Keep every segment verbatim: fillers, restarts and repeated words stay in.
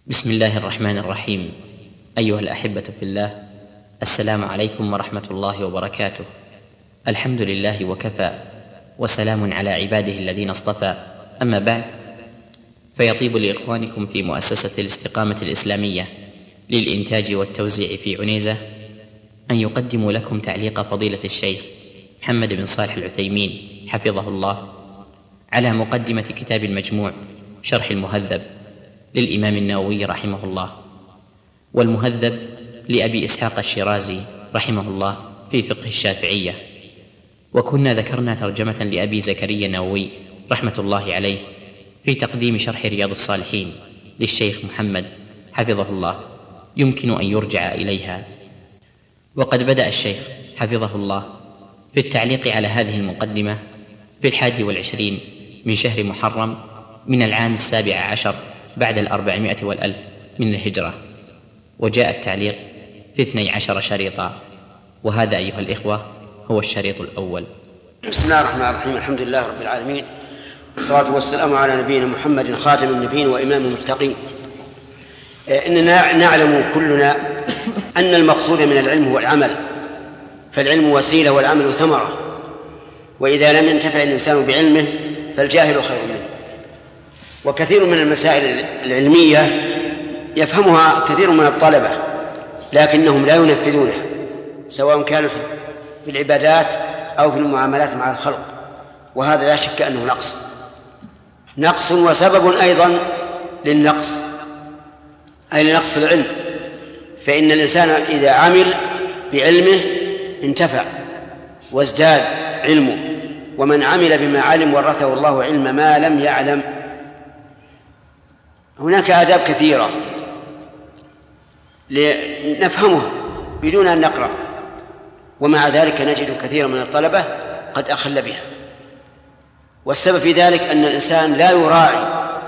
بسم الله الرحمن الرحيم. أيها الأحبة في الله، السلام عليكم ورحمة الله وبركاته. الحمد لله وكفى، وسلام على عباده الذين اصطفى. أما بعد، فيطيب لإخوانكم في مؤسسة الاستقامة الإسلامية للإنتاج والتوزيع في عنيزة أن يقدموا لكم تعليق فضيلة الشيخ محمد بن صالح العثيمين حفظه الله على مقدمة كتاب المجموع شرح المهذب للإمام النووي رحمه الله، والمهذب لأبي إسحاق الشيرازي رحمه الله في فقه الشافعية. وكنا ذكرنا ترجمة لأبي زكريا النووي رحمة الله عليه في تقديم شرح رياض الصالحين للشيخ محمد حفظه الله، يمكن أن يرجع إليها. وقد بدأ الشيخ حفظه الله في التعليق على هذه المقدمة في الحادي والعشرين من شهر محرم من العام السابع عشر بعد الأربعمائة والألف من الهجرة، وجاء التعليق في اثني عشر شريطا، وهذا أيها الإخوة هو الشريط الأول. بسم الله الرحمن الرحيم. الحمد لله رب العالمين، والصلاة والسلام على نبينا محمد خاتم النبيين وإمام المتقين. إننا نعلم كلنا أن المقصود من العلم هو العمل، فالعلم وسيلة والعمل ثمرة، وإذا لم ينتفع الإنسان بعلمه فالجاهل خير منه. وكثير من المسائل العلمية يفهمها كثير من الطلبة لكنهم لا ينفذونها، سواء كانت في العبادات أو في المعاملات مع الخلق، وهذا لا شك أنه نقص نقص وسبب أيضا للنقص، أي لنقص العلم. فإن الإنسان إذا عمل بعلمه انتفع وازداد علمه، ومن عمل بما علم ورثه الله علم ما لم يعلم. هناك آداب كثيرة نفهمها بدون أن نقرأ، ومع ذلك نجد كثيرا من الطلبة قد أخل بها، والسبب في ذلك أن الإنسان لا يراعي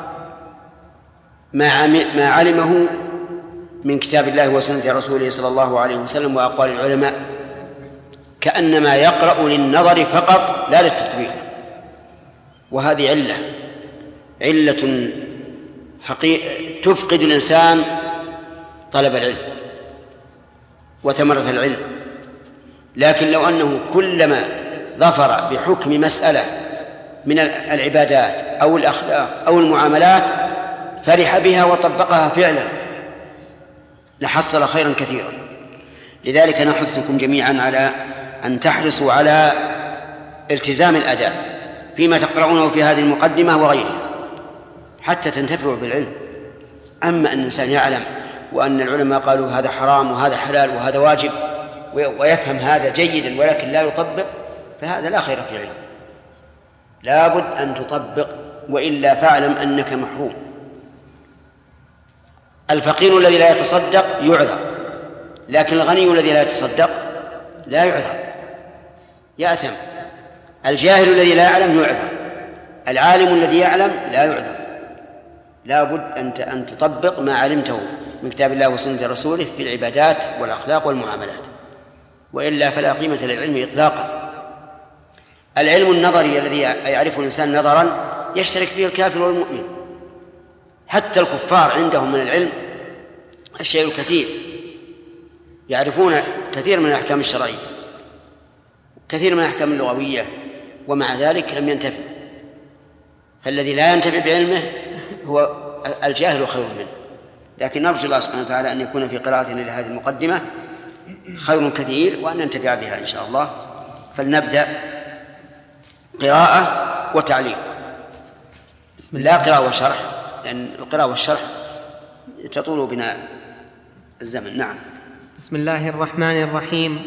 ما علمه من كتاب الله وسنة رسوله صلى الله عليه وسلم وأقوال العلماء، كأنما يقرأ للنظر فقط لا للتطبيق. وهذه علة علة حقيقة تفقد الإنسان طلب العلم وثمرة العلم. لكن لو أنه كلما ظفر بحكم مسألة من العبادات أو الأخلاق أو المعاملات فرح بها وطبقها فعلا لحصل خيرا كثيرا. لذلك نحثكم جميعا على أن تحرصوا على التزام الأداء فيما تقرؤونه في هذه المقدمة وغيرها حتى تنتفعوا بالعلم. أما أن الإنسان يعلم وأن العلماء قالوا هذا حرام وهذا حلال وهذا واجب ويفهم هذا جيدا ولكن لا يطبق، فهذا لا خير في علمه. لا بد أن تطبق، وإلا فاعلم أنك محروم. الفقير الذي لا يتصدق يعذر، لكن الغني الذي لا يتصدق لا يعذر، يأثم. الجاهل الذي لا يعلم يعذر، العالم الذي يعلم لا يعذر. لا بد أن تطبق ما علمته من كتاب الله وسنة رسوله في العبادات والأخلاق والمعاملات، وإلا فلا قيمة للعلم إطلاقا. العلم النظري الذي يعرفه الإنسان نظرا يشترك فيه الكافر والمؤمن. حتى الكفار عندهم من العلم الشيء الكثير، يعرفون كثير من الأحكام الشرعية كثير من الأحكام اللغوية، ومع ذلك لم ينتفع. فالذي لا ينتفع بعلمه هو الجاهل خير منه. لكن نرجو الله سبحانه وتعالى أن يكون في قراءتنا لهذه المقدمة خير كثير وأن ننتفع بها إن شاء الله. فلنبدأ قراءة وتعليق، لا قراءة وشرح، لأن القراءة والشرح تطول بنا الزمن. نعم. بسم الله الرحمن الرحيم.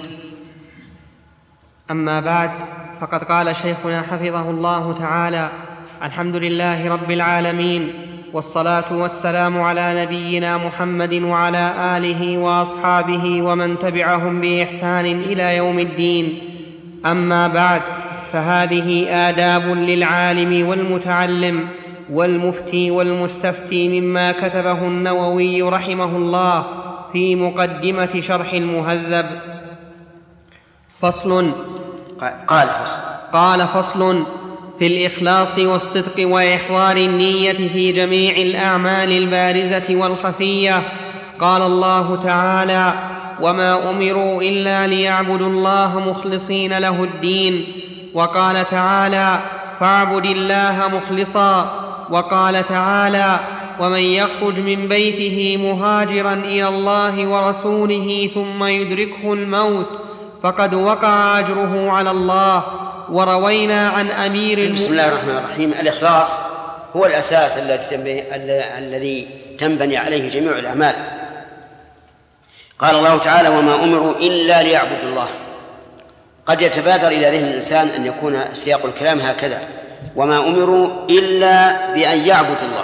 أما بعد، فقد قال شيخنا حفظه الله تعالى: الحمد لله رب العالمين، والصلاة والسلام على نبينا محمد وعلى آله وأصحابه ومن تبعهم بإحسان إلى يوم الدين. أما بعد، فهذه آداب للعالم والمتعلم والمفتي والمستفتي مما كتبه النووي رحمه الله في مقدمة شرح المهذب. فصل. قال فصل. قال فصل. في الإخلاص والصدق وإحضار النية في جميع الأعمال البارزة والخفية. قال الله تعالى: وما أمروا إلا ليعبدوا الله مخلصين له الدين. وقال تعالى: فاعبد الله مخلصا. وقال تعالى: ومن يخرج من بيته مهاجرا إلى الله ورسوله ثم يدركه الموت فقد وقع أجره على الله. وروينا عن أمير الم... بسم الله الرحمن الرحيم. الإخلاص هو الأساس الذي تنبني عليه جميع الأعمال. قال الله تعالى: وما أمروا إلا ليعبدوا الله. قد يتبادر إلى ذهن الإنسان أن يكون سياق الكلام هكذا: وما أمروا إلا بأن يعبدوا الله،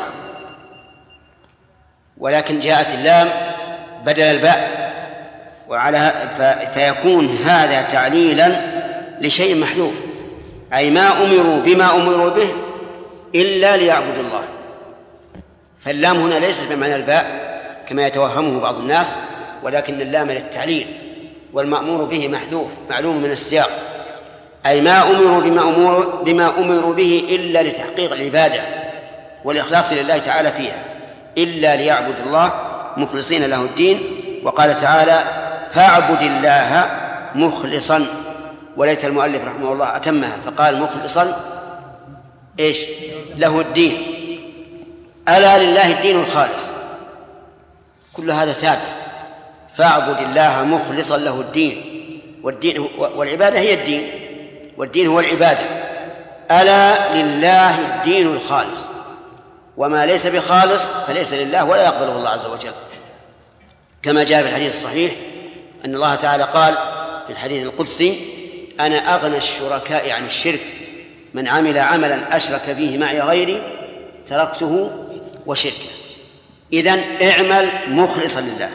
ولكن جاءت اللام بدل الباء، وعلى فيكون هذا تعليلا لشيء محذوف، أي ما أمروا بما أمروا به إلا ليعبدوا الله. فاللام هنا ليست بمعنى الباء كما يتوهمه بعض الناس، ولكن اللام للتعليل، والمأمور به محذوف معلوم من السياق، أي ما أمروا بما أمروا, بما أمروا به إلا لتحقيق العبادة والإخلاص لله تعالى فيها، إلا ليعبدوا الله مخلصين له الدين. وقال تعالى: فاعبد الله مخلصا. وليت المؤلف رحمه الله أتمها فقال: مخلصا إيش له الدين، ألا لله الدين الخالص. كل هذا تابع. فاعبد الله مخلصا له الدين، والدين والعبادة هي الدين، والدين هو العبادة. ألا لله الدين الخالص، وما ليس بخالص فليس لله ولا يقبله الله عز وجل، كما جاء في الحديث الصحيح أن الله تعالى قال في الحديث القدسي: أنا أغنى الشركاء عن الشرك، من عمل عملا أشرك به معي غيري تركته وشركه. إذن اعمل مخلصا لله،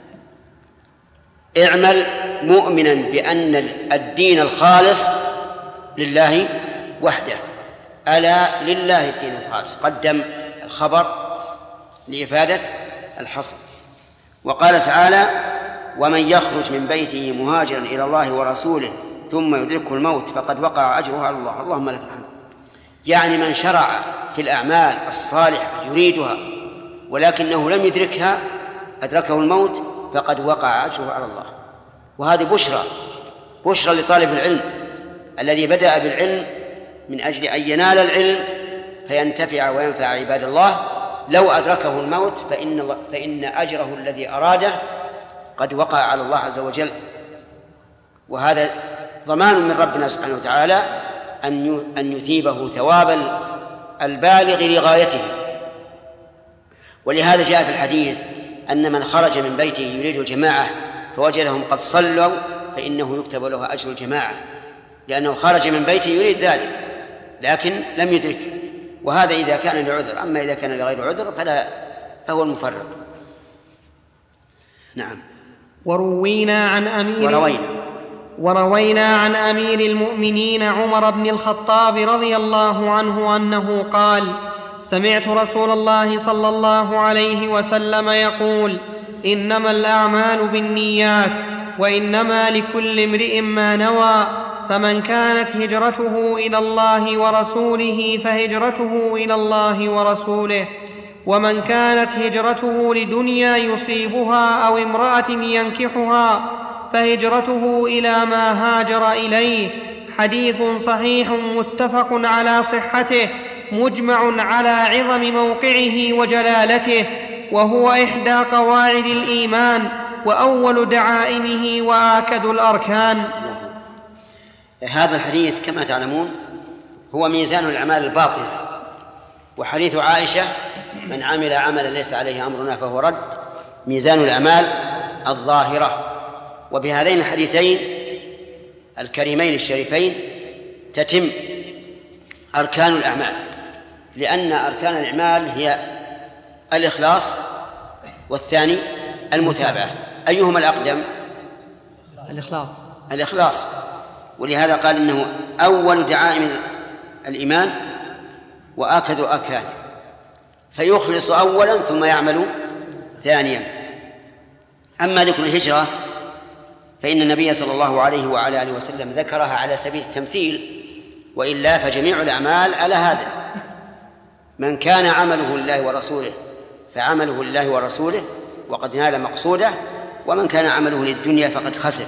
اعمل مؤمنا بأن الدين الخالص لله وحده. ألا لله الدين الخالص، قدم الخبر لإفادة الحصر. وقال تعالى: ومن يخرج من بيته مهاجرا إلى الله ورسوله ثم يدركه الموت فقد وقع أجره على الله. اللهم لك الحمد. يعني من شرع في الأعمال الصالحة يريدها ولكنه لم يدركها أدركه الموت فقد وقع أجره على الله. وهذه بشرى بشرى لطالب العلم الذي بدأ بالعلم من أجل أن ينال العلم فينتفع وينفع عباد الله. لو أدركه الموت فإن, فإن أجره الذي أراده قد وقع على الله عز وجل. وهذا ضمان من ربنا سبحانه وتعالى أن يثيبه ثواب البالغ لغايته. ولهذا جاء في الحديث أن من خرج من بيته يريد الجماعة فوجدهم قد صلوا فإنه يكتب له أجر الجماعة، لأنه خرج من بيته يريد ذلك لكن لم يدرك. وهذا إذا كان لعذر، أما إذا كان لغير عذر فلا فهو المفرط. نعم. وروينا عن أمير وروينا وروينا عن أمير المؤمنين عمر بن الخطاب رضي الله عنه أنه قال: سمعت رسول الله صلى الله عليه وسلم يقول: إنما الأعمال بالنيات وإنما لكل امرئ ما نوى، فمن كانت هجرته إلى الله ورسوله فهجرته إلى الله ورسوله، ومن كانت هجرته لدنيا يصيبها أو امرأة ينكحها فهجرته إلى ما هاجر إليه. حديث صحيح متفق على صحته مجمع على عظم موقعه وجلالته، وهو إحدى قواعد الإيمان وأول دعائمه وآكد الأركان. هذا الحديث كما تعلمون هو ميزان الأعمال الباطنة، وحديث عائشة: من عمل عملا ليس عليه أمرنا فهو رد، ميزان الأعمال الظاهرة. وبهذين الحديثين الكريمين الشريفين تتم أركان الأعمال، لأن أركان الأعمال هي الإخلاص والثاني المتابعة. أيهما الأقدم؟ الإخلاص. الإخلاص. ولهذا قال إنه أول دعائم الإيمان وآكد أركانه، فيخلص أولا ثم يعمل ثانيا. أما ذكر الهجرة فإن النبي صلى الله عليه وعلى آله وسلم ذكرها على سبيل التمثيل وإلا فجميع الأعمال على هذا: من كان عمله لله ورسوله فعمله لله ورسوله وقد نال مقصوده، ومن كان عمله للدنيا فقد خسر.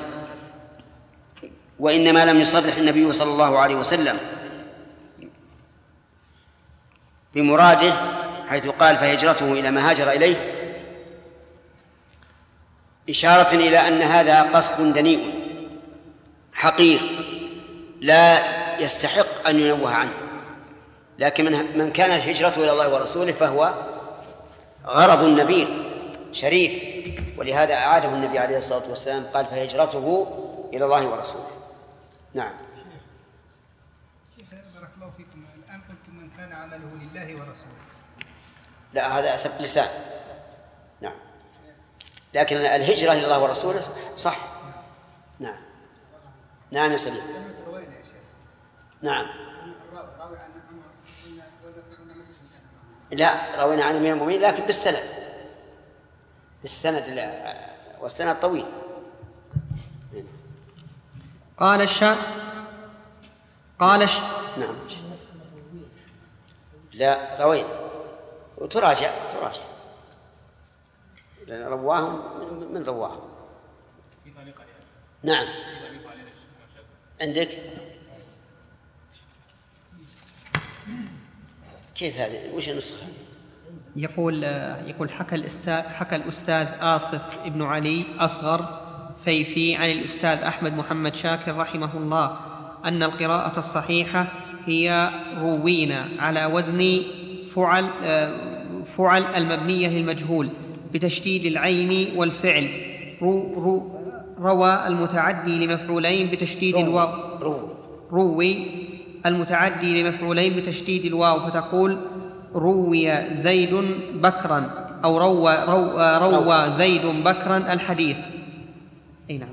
وإنما لم يصرح النبي صلى الله عليه وسلم بمراده حيث قال فهجرته إلى ما هاجر إليه إشارة إلى أن هذا قصد دنيء حقير لا يستحق أن ينوه عنه. لكن من كانت هجرته إلى الله ورسوله فهو غرض نبيل شريف، ولهذا أعاده النبي عليه الصلاة والسلام قال فهجرته إلى الله ورسوله. نعم. شيخ بارك الله فيكم، الآن قلتم من كان عمله لله ورسوله. لا، هذا سبق لسان. نعم، لكن الهجرة إلى الله ورسوله صح. نعم. نعم يا سليم. نعم. لا، روينا عن أمير المؤمنين لكن بالسند، بالسند والسند طويل. قال الشا قال الش... نعم. لا، روينا وتراجع تراجع رواهم من رواهم. نعم. عندك كيف هذا؟ وش النسخة؟ يقول يقول حكى الأستاذ حكى الأستاذ آصف ابن علي أصغر فيفي عن الأستاذ أحمد محمد شاكر رحمه الله أن القراءة الصحيحة هي روينا على وزن فعل فعل المبنية للمجهول بتشديد العين والفعل. رو رو روى المتعدي لمفعولين بتشديد الواو. رو روي المتعدي لمفعولين بتشديد الواو فتقول روي زيد بكرا أو روى, روى, روى زيد بكرا الحديث. أي نعم.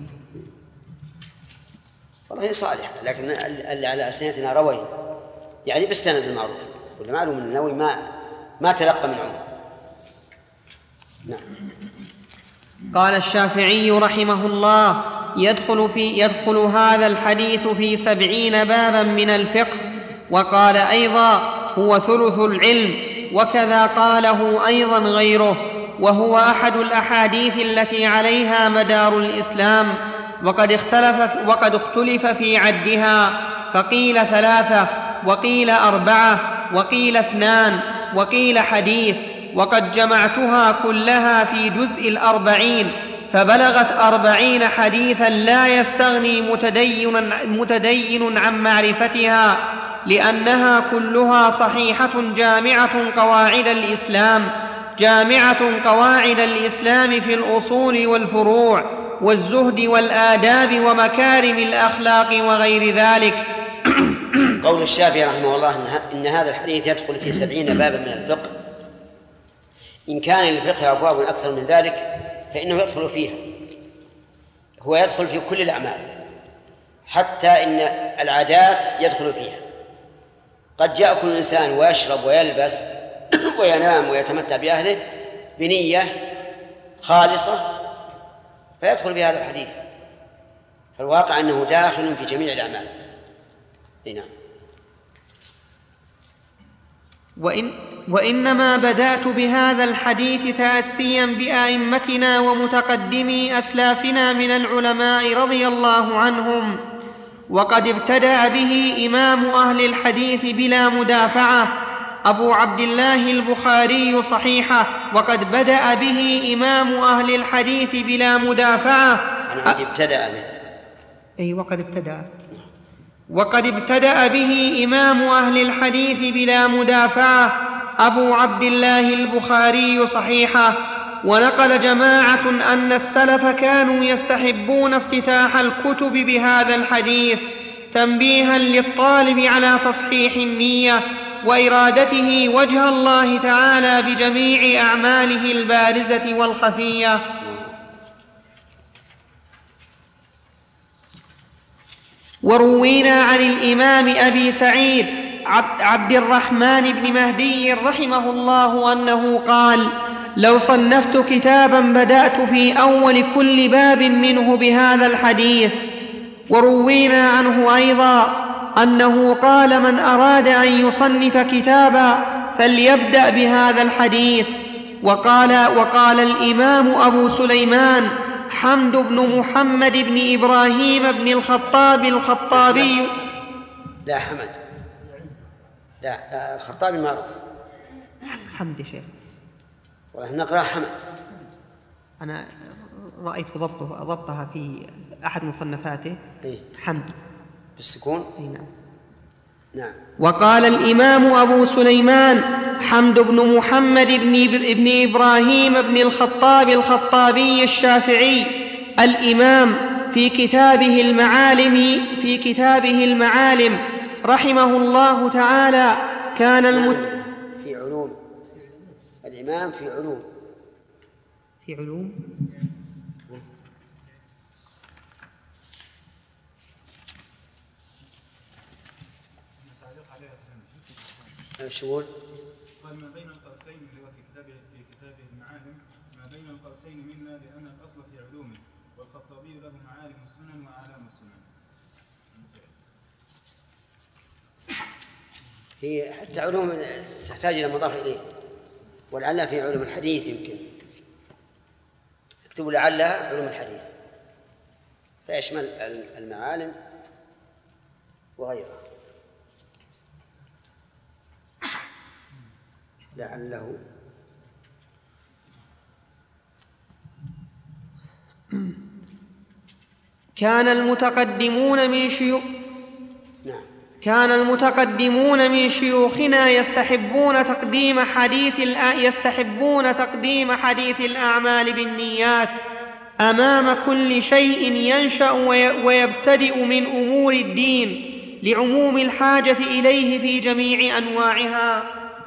والله صالح، لكن اللي على أسنتنا روي يعني بالسند المعروف، والمعلوم من النووي ما ما تلقى من عمر. نعم. قال الشافعي رحمه الله يدخل, في يدخل هذا الحديث في سبعين بابا من الفقه. وقال أيضا هو ثلث العلم، وكذا قاله أيضا غيره، وهو أحد الأحاديث التي عليها مدار الإسلام. وقد اختلف, وقد اختلف في عدها، فقيل ثلاثة وقيل أربعة وقيل اثنان وقيل حديث، وقد جمعتها كلها في جزء الأربعين فبلغت أربعين حديثا لا يستغني متدين, متدين عن معرفتها، لأنها كلها صحيحة جامعة قواعد الإسلام جامعة قواعد الإسلام في الأصول والفروع والزهد والآداب ومكارم الأخلاق وغير ذلك. قول الشافعي رحمه الله إن هذا الحديث يدخل في سبعين بابا من الفقه. إن كان للفقه أبواب أكثر من ذلك فإنه يدخل فيها، هو يدخل في كل الأعمال، حتى إن العادات يدخل فيها. قد يأكل الإنسان ويشرب ويلبس وينام ويتمتع بأهله بنية خالصة فيدخل في هذا الحديث، فالواقع أنه داخل في جميع الأعمال. نعم. وإن وإنما بدأت بهذا الحديث تأسيا بأئمتنا ومتقدمي أسلافنا من العلماء رضي الله عنهم، وقد ابتدأ به إمام أهل الحديث بلا مدافعة أبو عبد الله البخاري صحيحة. وقد بدأ به إمام أهل الحديث بلا مدافعة أنا ابتدأ به أي وقد ابتدأ وقد ابتدأ به إمام أهل الحديث بلا مدافعة أبو عبد الله البخاري صحيحة. ونقل جماعة أن السلف كانوا يستحبون افتتاح الكتب بهذا الحديث تنبيها للطالب على تصحيح النية وإرادته وجه الله تعالى بجميع أعماله البارزة والخفية. وروينا عن الإمام أبي سعيد عبد الرحمن بن مهدي رحمه الله أنه قال: لو صنفت كتابا بدأت في أول كل باب منه بهذا الحديث. وروينا عنه أيضا أنه قال: من أراد أن يصنف كتابا فليبدأ بهذا الحديث. وقال, وقال الإمام أبو سليمان حمد بن محمد بن إبراهيم بن الخطاب الخطابي. لا حمد، لا, لا الخطابي معروف. حمد شيخ، والله نقرأ حمد. أنا رأيت ضبطه ضبطها في أحد مصنفاته. إيه؟ حمد بالسكون. إيه نعم. نعم. وقال الإمام أبو سليمان حمد بن محمد بن, بن إبراهيم بن الخطاب الخطابي الشافعي الإمام في كتابه المعالم في كتابه المعالم رحمه الله تعالى كان المت... في علوم الإمام في علوم في علوم الشغل. قال ما بين القوسين اللي هو في كتابه في كتابه المعالم، ما بين القوسين منا لأن الأصل في علومه، والخطابي له معالم السنن وأعلام السنن. هي حتى علوم تحتاج إلى مضاف إليه، ولعلها في علوم الحديث يمكن اكتبوا لعلها علوم الحديث فيشمل المعالم وغيرها. لعله كان المتقدمون من شيوخ نعم. كان المتقدمون من شيوخنا يستحبون تقديم حديث يستحبون تقديم حديث الأعمال بالنيات أمام كل شيء ينشأ ويبتدئ من أمور الدين لعموم الحاجة إليه في جميع أنواعها.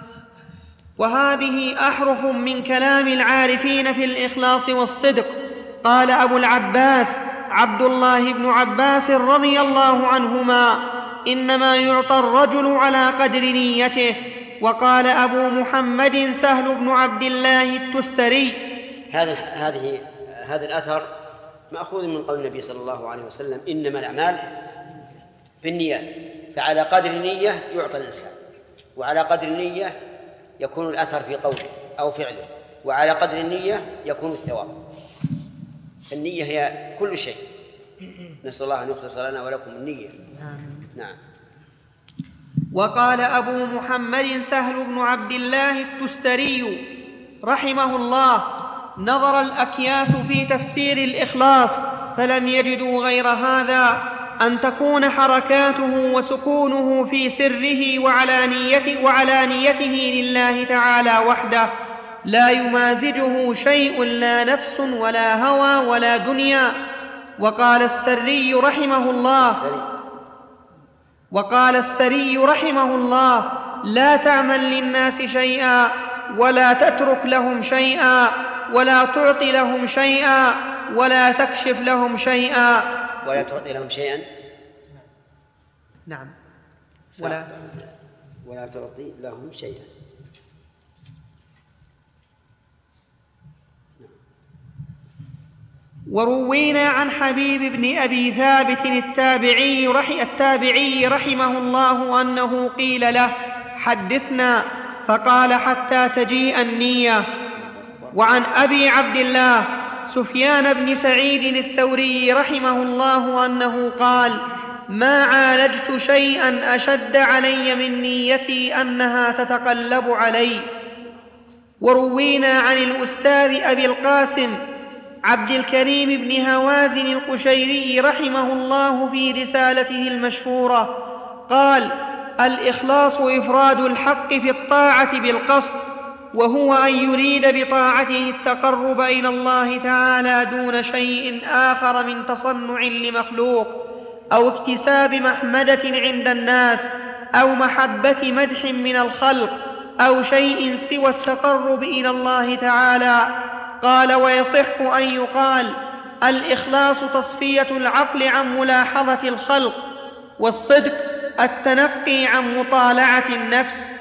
وهذه أحرف من كلام العارفين في الإخلاص والصدق. قال أبو العباس عبد الله بن عباس رضي الله عنهما: إنما يعطى الرجل على قدر نيته. وقال أبو محمد سهل بن عبد الله التستري. هذا هذه هذا الأثر مأخوذ من قول النبي صلى الله عليه وسلم: إنما الأعمال بالنيات، فعلى قدر النية يعطى الإنسان، وعلى قدر النية يكون الأثر في قوله أو فعله، وعلى قدر النية يكون الثواب. النية هي كل شيء. نسأل الله أن يخلص لنا ولكم النية. نعم. وقال أبو محمد سهل بن عبد الله التستري رحمه الله: نظر الأكياس في تفسير الإخلاص فلم يجدوا غير هذا، أن تكون حركاته وسكونه في سره وعلانيته, وعلانيته لله تعالى وحده، لا يمازجه شيء، لا نفس ولا هوى ولا دنيا. وقال السري رحمه الله وقال السري رحمه الله: لا تعمل للناس شيئا، ولا تترك لهم شيئا، ولا تعطي لهم شيئا، ولا تكشف لهم شيئا. ولا تعطي لهم شيئا. نعم. ولا ولا تعطي لهم شيئا. وروينا عن حبيب بن أبي ثابت التابعي, رحي التابعي رحمه الله أنه قيل له: حدثنا، فقال: حتى تجيء النية. وعن أبي عبد الله سفيان بن سعيد الثوري رحمه الله أنه قال: ما عالجت شيئا أشد علي من نيتي أنها تتقلب علي. وروينا عن الأستاذ أبي القاسم عبد الكريم بن هوازن القشيري رحمه الله في رسالته المشهورة قال: الإخلاص إفراد الحق في الطاعة بالقصد، وهو أن يريد بطاعته التقرب إلى الله تعالى دون شيء آخر من تصنع لمخلوق، أو اكتساب محمدة عند الناس، أو محبة مدح من الخلق، أو شيء سوى التقرب إلى الله تعالى. قال: ويصح أن يقال: الإخلاص تصفية العقل عن ملاحظة الخلق، والصدق التنقي عن مطالعة النفس.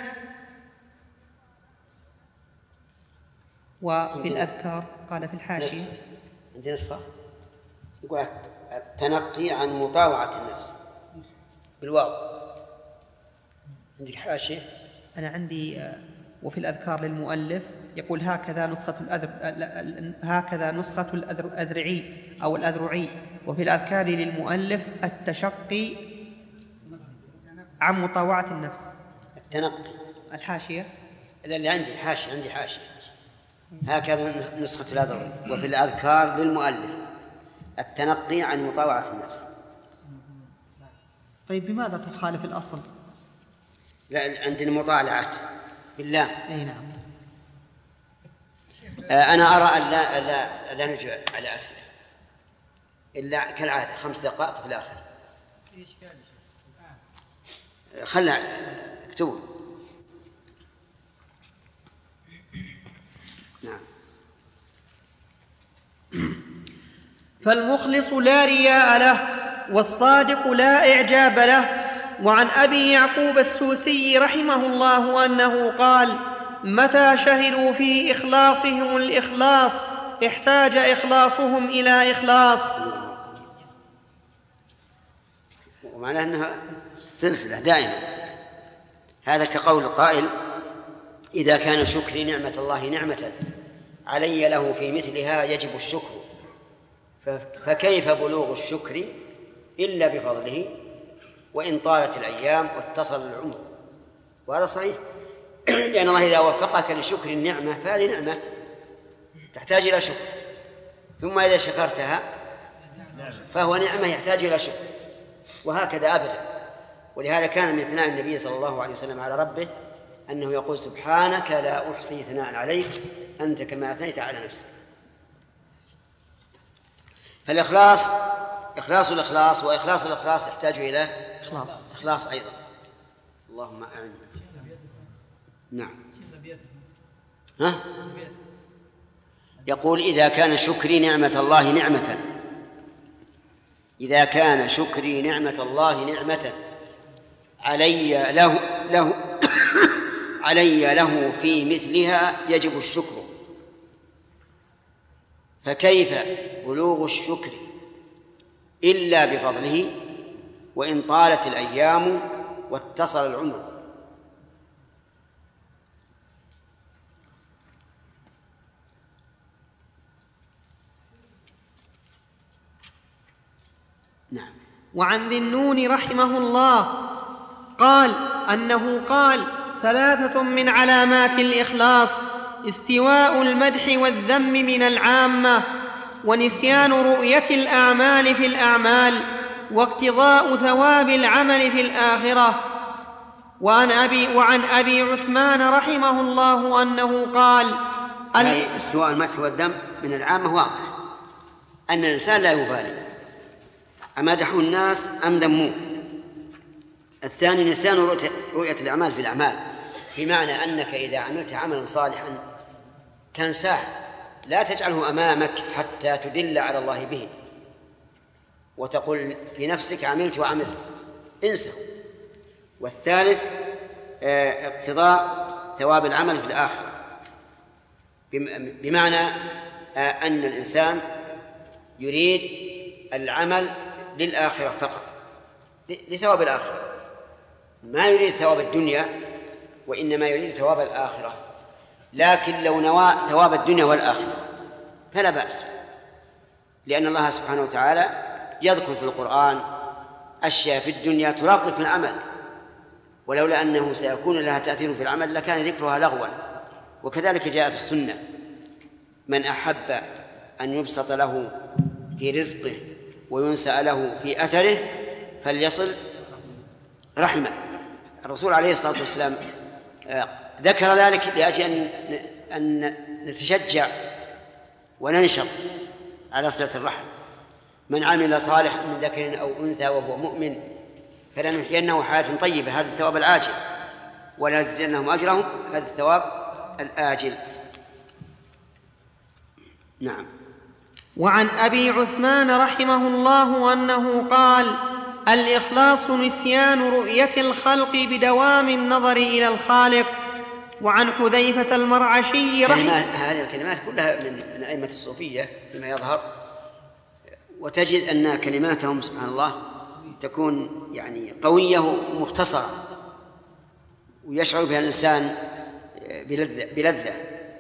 وفي الأذكار قال في الحاشية عندنا نسخة يقول التنقي عن مطاوعة النفس بالواو. عندك حاشية؟ أنا عندي وفي الأذكار للمؤلف يقول هكذا نسخة الأذر هكذا نسخة الأذرعي أو الأذرعي. وفي الأذكار للمؤلف التشقي عن مطاوعة النفس. التنقي. الحاشية اللي عندي حاشية، عندي حاشية هكذا نسخة الأذرعي. وفي الأذكار للمؤلف التنقي عن مطاوعة النفس. طيب بماذا تخالف الأصل؟ لا، عندنا مطالعات بالله. أي نعم. آه أنا أرى أن لا, لا, لا نجيب على أسئلة إلا كالعادة خمس دقائق في الآخر. خلنا اكتبوا. نعم. فالمخلص لا رياء له والصادق لا إعجاب له. وعن أبي يعقوب السوسي رحمه الله أنه قال: متى شهدوا في إخلاصهم الإخلاص احتاج إخلاصهم إلى إخلاص. ومعناه أنها سلسلة دائما. هذا كقول القائل: إذا كان شكري نعمة الله نعمة علي له في مثلها يجب الشكر، فكيف بلوغ الشكر إلا بفضله وإن طالت الأيام واتصل العمر. وهذا صحيح، لأن الله إذا وفقك لشكر النعمة فهذه نعمة تحتاج إلى شكر، ثم إذا شكرتها فهو نعمة يحتاج إلى شكر، وهكذا أبدا. ولهذا كان من ثناء النبي صلى الله عليه وسلم على ربه أنه يقول: سبحانك لا أحصي ثناء عليك أنت كما أثنيت على نفسك. فالإخلاص إخلاص الإخلاص وإخلاص الإخلاص يحتاج إلى إخلاص إخلاص أيضا. اللهم أعنا. نعم. ها؟ يقول: إذا كان شكري نعمة الله نعمة إذا كان شكري نعمة الله نعمة علي له له علي له في مثلها يجب الشكر، فكيف بلوغ الشكر إلا بفضله وإن طالت الأيام واتصل العمر. نعم. وعن ذي النون رحمه الله قال أنه قال: ثلاثة من علامات الإخلاص استواء المدح والذم من العامة، ونسيان رؤية الأعمال في الأعمال، واقتضاء ثواب العمل في الآخرة. وعن أبي, وعن أبي عثمان رحمه الله أنه قال: يعني استواء المدح والذم من العامة واضح أن الإنسان لا يبالي أمدحه الناس أم ذموه. الثاني نسيان رؤية الأعمال في الأعمال، بمعنى أنك إذا عملت عملا صالحا تنساه، لا تجعله أمامك حتى تدل على الله به وتقول في نفسك عملت وعملت، انسى. والثالث اقتضاء ثواب العمل في الآخرة، بمعنى أن الإنسان يريد العمل للآخرة فقط، لثواب الآخرة، ما يريد ثواب الدنيا وإنما يريد ثواب الآخرة. لكن لو نوى ثواب الدنيا والآخرة فلا بأس، لأن الله سبحانه وتعالى يذكر في القرآن أشياء في الدنيا تراقب في العمل، ولولا أنه سيكون لها تأثير في العمل لكان ذكرها لغوا. وكذلك جاء في السنة: من أحب أن يبسط له في رزقه وينسأ له في أثره فليصل رحمه. الرسول عليه الصلاة والسلام ذكر ذلك لأجل أن أن نتشجع وننشط على صلة الرحم. من عمل صالحا من ذكر أو أنثى وهو مؤمن فلنحيينه حياة طيبة، هذا الثواب العاجل، ولنجزينهم أجرهم، هذا الثواب الآجل. نعم. وعن أبي عثمان رحمه الله أنه قال: الإخلاص نسيان رؤية الخلق بدوام النظر إلى الخالق. وعن حذيفة المرعشي رحمه. هذه الكلمات كلها من أئمة الصوفية بما يظهر، وتجد أن كلماتهم سبحان الله تكون يعني قوية ومختصرة، ويشعر بها الإنسان بلذة, بلذة.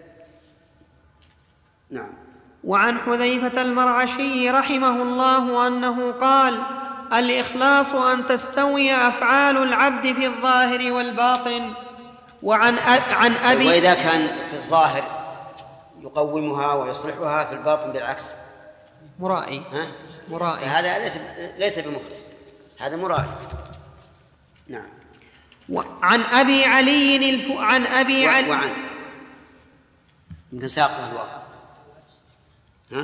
نعم. وعن حذيفة المرعشي رحمه الله أنه قال: الإخلاص أن تستوي أفعال العبد في الظاهر والباطن. وعن عن أبي وإذا كان في الظاهر يقومها ويصلحها، في الباطن بالعكس مرائي. ها؟ مرائي. هذا ليس ليس بمخلص، هذا مرائي. نعم. وعن أبي علي الف... عن أبي و... علي وعن يمكن ساقها الواقع. ها؟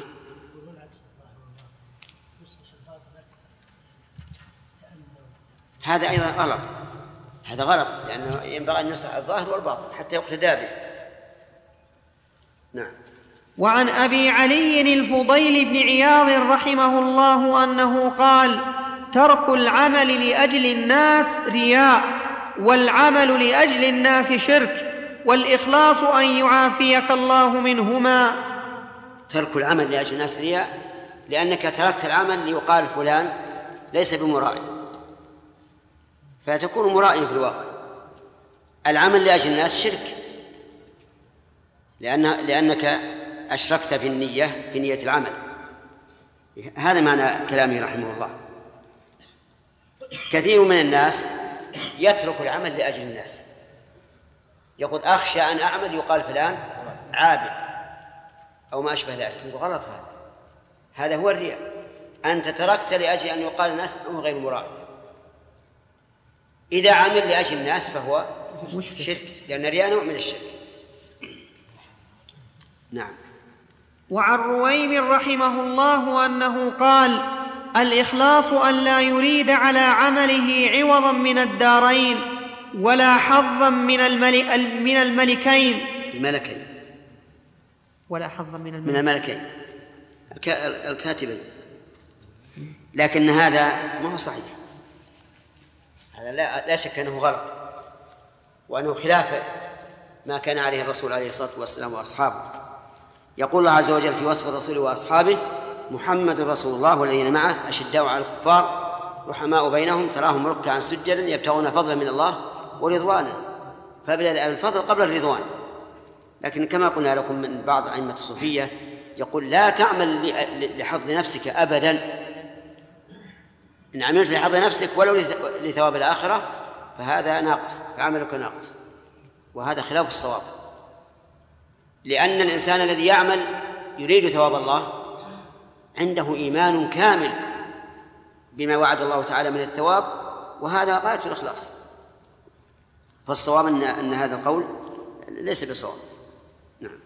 هذا أيضا غلط، هذا غلط، لأنه ينبغي أن يصلح الظاهر والباطن حتى يقتدى به. نعم. وعن أبي علي الفضيل بن عياض رحمه الله أنه قال: ترك العمل لأجل الناس رياء، والعمل لأجل الناس شرك، والإخلاص أن يعافيك الله منهما. ترك العمل لأجل الناس رياء لأنك تركت العمل ليقال فلان ليس بمرائي، فتكون مرائي في الواقع. العمل لأجل الناس شرك، لأن لأنك أشركت في النية في نية العمل. هذا معنى كلامه رحمه الله. كثير من الناس يترك العمل لأجل الناس، يقول أخشى أن أعمل يقال فلان عابد أو ما أشبه ذلك. يقول غلط، هذا هذا هو الرياء. أنت تركت لأجل أن يقال الناس أنه غير مرائي. إذا عمل لأجل الناس فهو شرك، لأن الرياء نوع من الشرك. نعم. وعن رويم رحمه الله أنه قال: الإخلاص أن لا يريد على عمله عوضا من الدارين ولا حظا من الملك من الملكين الملكين ولا حظا من الملكين, من الملكين الكاتبين. لكن هذا ما هو صحيح، هذا لا, لا شك أنه غلط، وأنه خلاف ما كان عليه الرسول عليه الصلاة والسلام وأصحابه. يقول الله عز وجل في وصف الرسول وأصحابه: محمد رسول الله والذين معه أشداء على الكفار رحماء بينهم تراهم ركعا سجدا يبتغون فضلا من الله ورضوانا. فبدأ الفضل قبل الرضوان. لكن كما قلنا لكم من بعض أئمة الصوفية يقول: لا تعمل لحظ نفسك أبدا، إن عملت لحظ نفسك ولو لثواب الآخرة فهذا ناقص، فعملك ناقص، وهذا خلاف الصواب. لأن الإنسان الذي يعمل يريد ثواب الله عنده إيمان كامل بما وعد الله تعالى من الثواب، وهذا غاية الإخلاص. فالصواب أن, أن هذا القول ليس بصواب. نعم.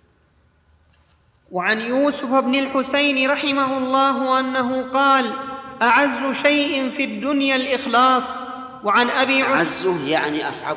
وعن يوسف بن الحسين رحمه الله أنه قال: أعز شيء في الدنيا الإخلاص. وعن أبي أعزه يعني أصعبه،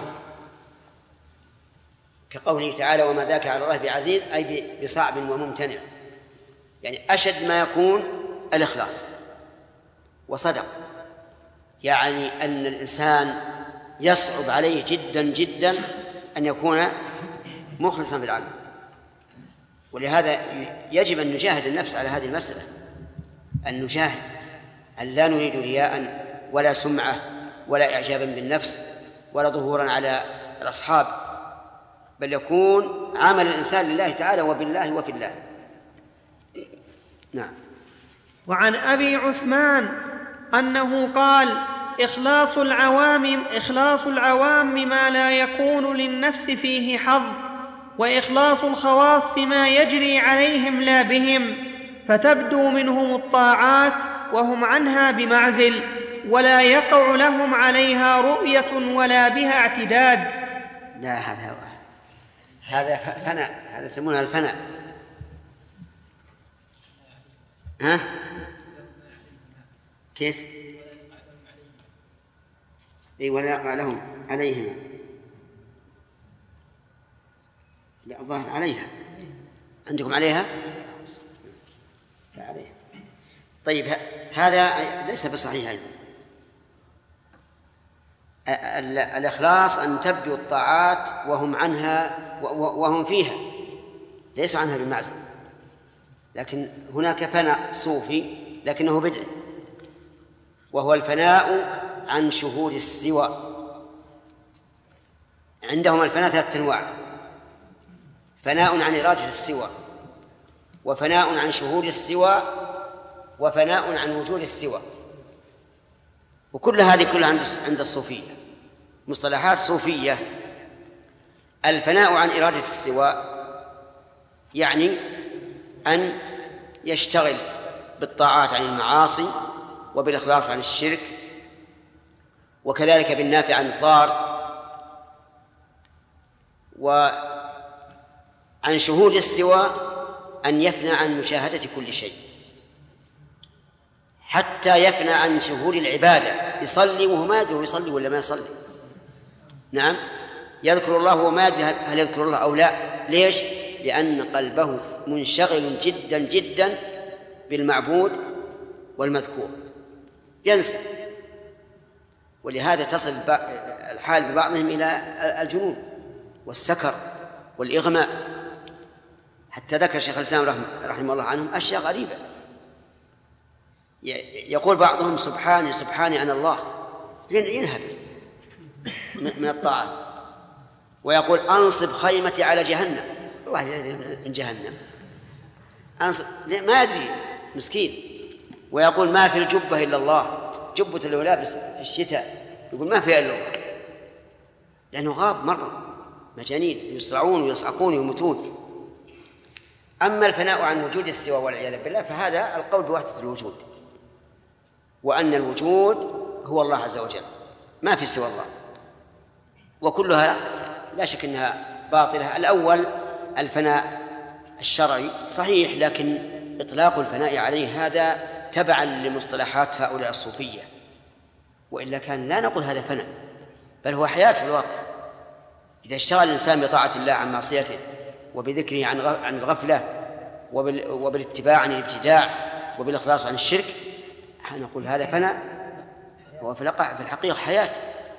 كقوله تعالى: وما ذاك على الله بعزيز، أي بصعب وممتنع، يعني أشد ما يكون الإخلاص. وصدق، يعني أن الإنسان يصعب عليه جدا جدا أن يكون مخلصا في العمل. ولهذا يجب أن نجاهد النفس على هذه المسألة، أن نجاهد أن لا نريد رياء ولا سمعة ولا إعجابا بالنفس ولا ظهورا على الأصحاب، بل يكون عمل الإنسان لله تعالى وبالله وفي الله. نعم. وعن أبي عثمان أنه قال: إخلاص العوام إخلاص العوام ما لا يكون للنفس فيه حظ، وإخلاص الخواص ما يجري عليهم لا بهم، فتبدو منهم الطاعات وهم عنها بمعزل، ولا يقع لهم عليها رؤية ولا بها اعتداد. لا، هذا هذا فناء، هذا يسمونها الفناء. ها؟ كيف؟ أي ولا يقع لهم عليها. لا، الظاهر عليها. عندكم عليها؟ لا، عليها. طيب، هذا ليس بصحيح أيضا. الإخلاص أن تبدو الطاعات وهم عنها وهم فيها، ليسوا عنها بمعزل. لكن هناك فناء صوفي لكنه بدعي، وهو الفناء عن شهود السوى، عندهم الفناء ثلاثة أنواع: فناء عن إرادة السوى، وفناء عن شهود السوى، وفناء عن وجود السوى. وكل هذه كلها عند الصوفية مصطلحات صوفية. الفناء عن إرادة السوى يعني أن يشتغل بالطاعات عن المعاصي، وبالإخلاص عن الشرك، وكذلك بالنافع عن الضار. وعن شهود السوى أن يفنى عن مشاهدة كل شيء، حتى يفنى عن شهود العبادة، يصلي وهو ما يدري يصلي ولا ما يصلي. نعم، يذكر الله وما يدري هل يذكر الله أو لا. ليش؟ لأن قلبه منشغل جدا جدا بالمعبود والمذكور، ينسى. ولهذا تصل الحال ببعضهم إلى الجنون والسكر والإغماء. حتى ذكر شيخ الإسلام رحمه الله عنهم أشياء غريبة. يقول بعضهم: سبحاني سبحاني أنا الله، ينهب من الطاعات. ويقول: أنصب خيمتي على جهنم، الله يهدي من جهنم، أنصب، ما يدري مسكين. ويقول: ما في الجبة إلا الله، جبة اللي لابس في الشتاء، يقول ما فيها إلا الله، لأنه غاب مرة. مجانين يصرعون ويصعقون ويموتون. أما الفناء عن وجود السوى والعياذ بالله فهذا القول بوحدة الوجود، وأن الوجود هو الله عز وجل، ما في سوى الله. وكلها لا شك أنها باطلة. الأول الفناء الشرعي صحيح، لكن إطلاق الفناء عليه هذا تبعا لمصطلحات هؤلاء الصوفية، وإلا كان لا نقول هذا فناء، بل هو حياة في الواقع. إذا اشتغل الإنسان بطاعة الله عن معصيته، وبذكره عن الغفلة، وبالاتباع عن الابتداع، وبالإخلاص عن الشرك، نقول هذا فناء، هو في الحقيقة حياة.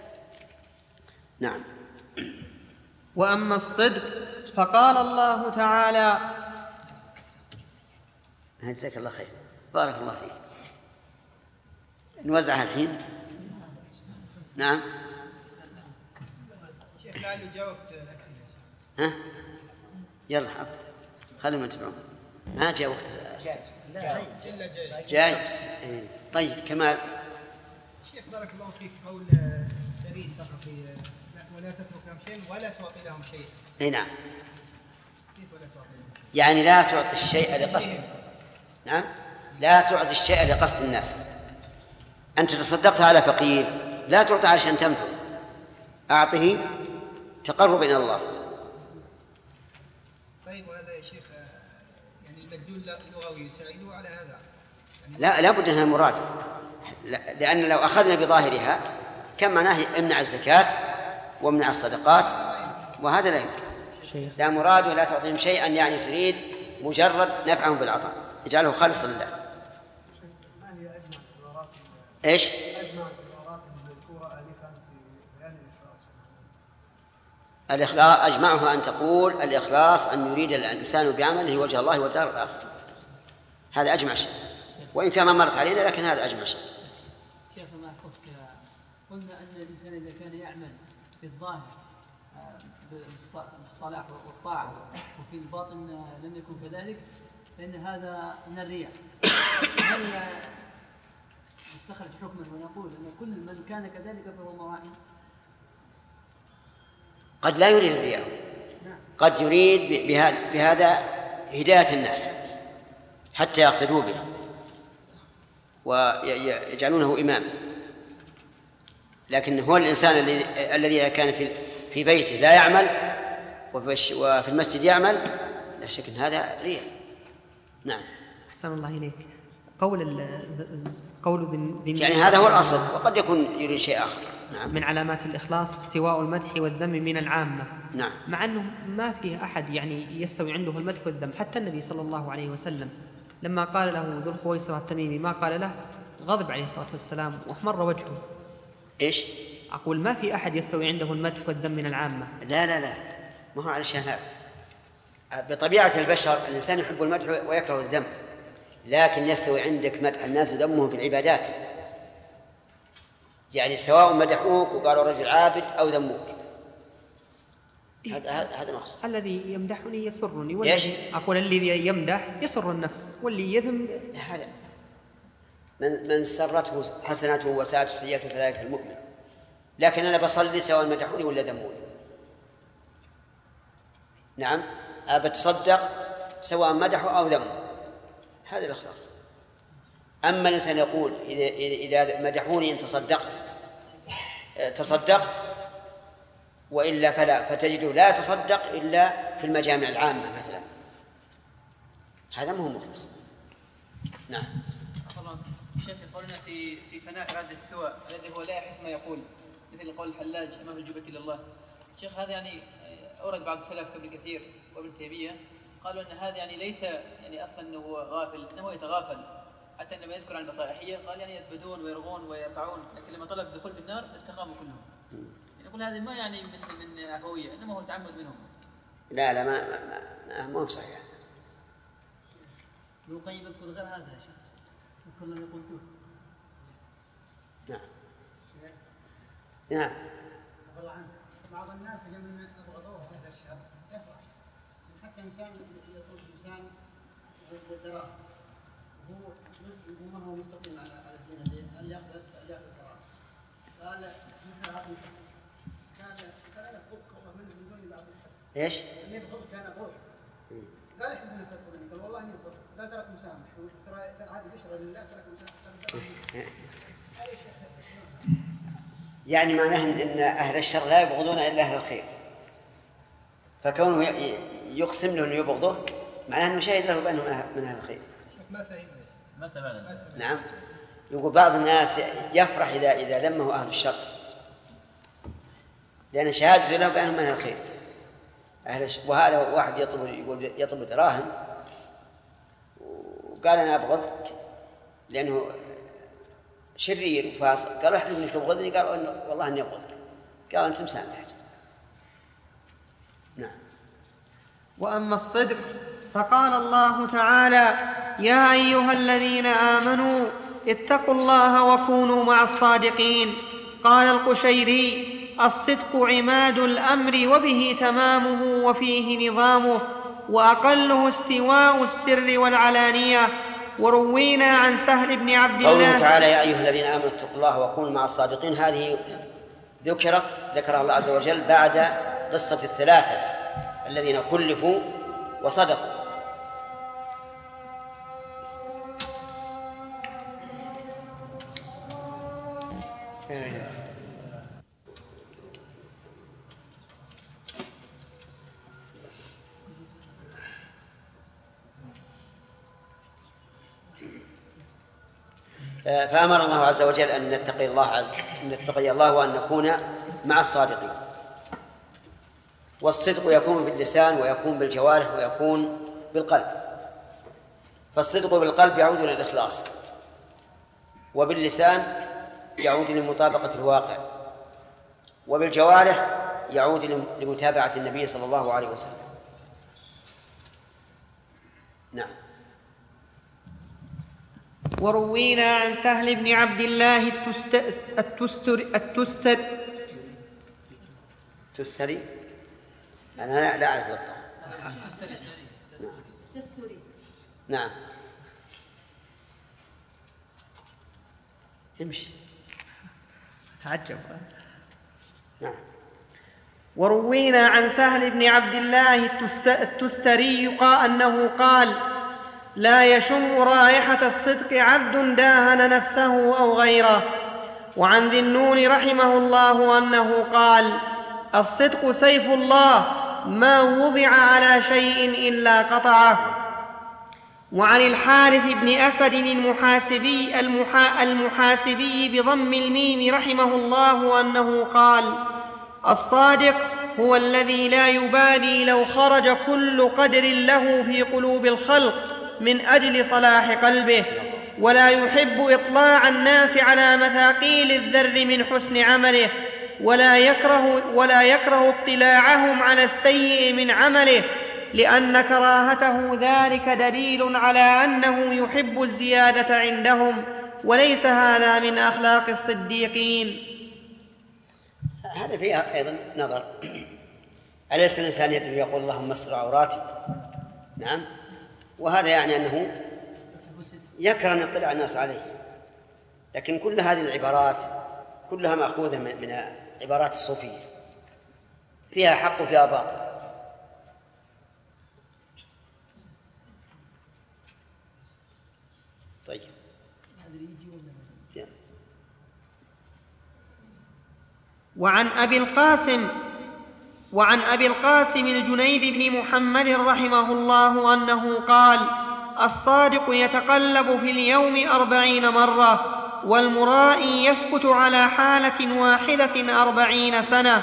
نعم. وأما الصدق فقال الله تعالى: جزاك الله خير، بارك الله فيك. نوزعها الحين. نعم. شيخ لعله جاوبت الأسئلة. ها؟ يلا حاضر، خلهم يتبعون. ما جاء وقت جاي. جاي. طيب كمال. شيخ بارك الله فيك، قول السري السقفي: ولا تترك لهم شيء ولا تعطي لهم شيء. اي نعم. كيف ولا تعطي لهم شيء؟ يعني لا تعطي الشيء لقصد. نعم، لا تعطي الشيء لقصد الناس. أنت تصدقت على فقير، لا تعطي علشان تنفع، أعطه تقرب إلى الله. طيب، وهذا يا شيخ يعني المدلول لغوي يساعده على هذا؟ يعني لا، لا بد أنها المراد، لأن لو أخذنا بظاهرها كان معناه امنع الزكاة وامنع الصدقات، وهذا لا يمكن. لا مراد ولا تعطيهم شيئا، يعني تريد مجرد نفعهم بالعطاء، اجعله خالصا لله. ايش؟ الإخلاص أجمعها أن تقول الإخلاص أن يريد الإنسان بعمله وجه الله والدار الآخرة، هذا أجمع شيء، وإن كان ما مرت علينا لكن هذا أجمع شيء. شيخ ما يحفظك، قلنا أن الإنسان إذا كان يعمل في الظاهر بالصلاح والطاعة وفي الباطن لم يكن كذلك فإن هذا من الرياء. هل نستخرج حكما ونقول أن كل من كان كذلك فهو مرائي؟ قد لا يريد الرياء، قد يريد بهذا, بهذا هداية الناس حتى يقتدوا به ويجعلونه إمام. لكن هو الإنسان الذي الذي كان في في بيته لا يعمل وفي المسجد يعمل، لا شك أن هذا رياء. نعم. أحسن الله إليك. قول قول يعني هذا هو الأصل، وقد يكون يريد شيء آخر. نعم. من علامات الإخلاص استواء المدح والذم من العامة. نعم. مع أنه ما فيه أحد يعني يستوي عنده المدح والذم. حتى النبي صلى الله عليه وسلم لما قال له ذو الخويصرة التميمي ما قال له، غضب عليه الصلاة والسلام واحمر وجهه. إيش؟ أقول ما في أحد يستوي عنده المدح والذم من العامة. لا لا لا، ما هو علشان هذا. بطبيعة البشر الإنسان يحب المدح ويكره الذم، لكن يستوي عندك مدح الناس وذمهم في العبادات. يعني سواء مدحوك وقالوا رجل عابد أو ذموك، هذا هذا مقصود. الذي يمدحني يسرني، ايش؟ أقول الذي يمدح يسر النفس، واللي يذم هذا من من سرته حسناته وساءت سيئته فذلك المؤمن. لكن أنا بصلي سواء مدحوني ولا ذموني. نعم، أبتصدق سواء مدحوا أو ذموا، هذا الإخلاص. أما الإنسان يقول إذا إذا مدحوني إن تصدقت تصدقت وإلا فلا، فتجده لا يتصدق إلا في المجامع العامة مثلا، هذا ما هو مخلص. نعم. شيخ قولنا في في فناء إرادة السوى الذي هو لا يحس ما يقول، مثل قول الحلاج أمام الجبة إلى الله. شيخ هذا يعني أورد بعض السلف كابن كثير وابن تيمية قالوا أن هذا يعني ليس يعني أصلا أنه هو غافل، إنه يتغافل. حتى عندما يذكر عن البطائحية قال يعني يثبتون ويرغون ويقعون، لكن لما طلب الدخول في النار استقاموا كلهم. يقول هذا ما يعني من من عفوية، إنما هو تعمد منهم. لا لا ما ما ما هو بصحيح. ابن القيم يذكر غير هذا يا شيخ، يذكر لم يقلته. نعم. نعم. والله عنك بعض الناس لما أبغضوه هذا الشر يفرح، حتى إنسان يطلب إنسان بالدراهم وهو ما هو مستقيم على على الدين اللي يأخذ يأخذ الدراهم، قال نحن عقل كان كان أنا أبغضك من من دون بعض الحد. إيش؟ اللي يبغضك كان أبغضك. قال يحبني تذكرني، قال والله إني أبغضك، قال ترك مسامح، ترى هذه بشرى لله ترك مسامح. يعني معناه أن أهل الشر لا يبغضون إلا أهل الخير، فكونه يقسم له أنه يبغضه معناه أنه شاهد له بأنه من أهل الخير. ما فهمنا ما سمعنا. نعم. يقول بعض الناس يفرح إذا إذا ذمه أهل الشر، لأن شهادته له بأنه من أهل الخير. أهل الش... وهذا واحد يطلب يقول يطلب دراهم وقال أنا أبغضك لأنه شرير وفاسق، قال احلف انك تبغضني، قال والله اني ابغضك، قال انت مسامح. نعم. وأما الصدق فقال الله تعالى: يا أيها الذين آمنوا اتقوا الله وكونوا مع الصادقين. قال القشيري: الصدق عماد الأمر وبه تمامه وفيه نظامه، وأقله استواء السر والعلانية. وروينا عن سهل بن عبد الله قوله تعالى: يا أيها الذين آمنوا اتقوا الله وكونوا مع الصادقين، هذه ذكرت ذكرها الله عز وجل بعد قصة الثلاثة الذين خلفوا وصدقوا. فأمر الله عز وجل أن نتقي الله عز أن نتقي الله وأن نكون مع الصادقين. والصدق يكون باللسان ويكون بالجوارح ويكون بالقلب. فالصدق بالقلب يعود إلى الإخلاص، وباللسان يعود لمطابقة الواقع، وبالجوارح يعود لمتابعة النبي صلى الله عليه وسلم. نعم. وروينا عن سهل بن عبد الله التستري التستر تستري أنا لا أعرف الطعام. تستري. نعم. امشي. تعجب. نعم. وروينا عن سهل بن عبد الله التستري أنه قال: لا يشم رائحة الصدق عبد داهن نفسه أو غيره. وعن ذي النون رحمه الله أنه قال: الصدق سيف الله ما وضع على شيء إلا قطعه. وعن الحارث بن أسد المحاسبي, المحا المحاسبي بضم الميم رحمه الله أنه قال: الصادق هو الذي لا يبالي لو خرج كل قدر له في قلوب الخلق من أجل صلاح قلبه، ولا يحب إطلاع الناس على مثاقيل الذر من حسن عمله، ولا يكره, ولا يكره اطلاعهم على السيء من عمله، لأن كراهته ذلك دليل على أنه يحب الزيادة عندهم، وليس هذا من أخلاق الصديقين. هذا فيه أيضا نظر، أليس الإنسان يقول اللهم استر عوراتي؟ نعم، وهذا يعني أنه يكره أن يطلع الناس عليه. لكن كل هذه العبارات كلها مأخوذة من عبارات الصوفية، فيها حق وفيها باطل. طيب، وعن أبي القاسم وعن أبي القاسم الجنيد بن محمد رحمه الله أنه قال: الصادق يتقلب في اليوم أربعين مرة، والمرائي يثبت على حالة واحدة أربعين سنة.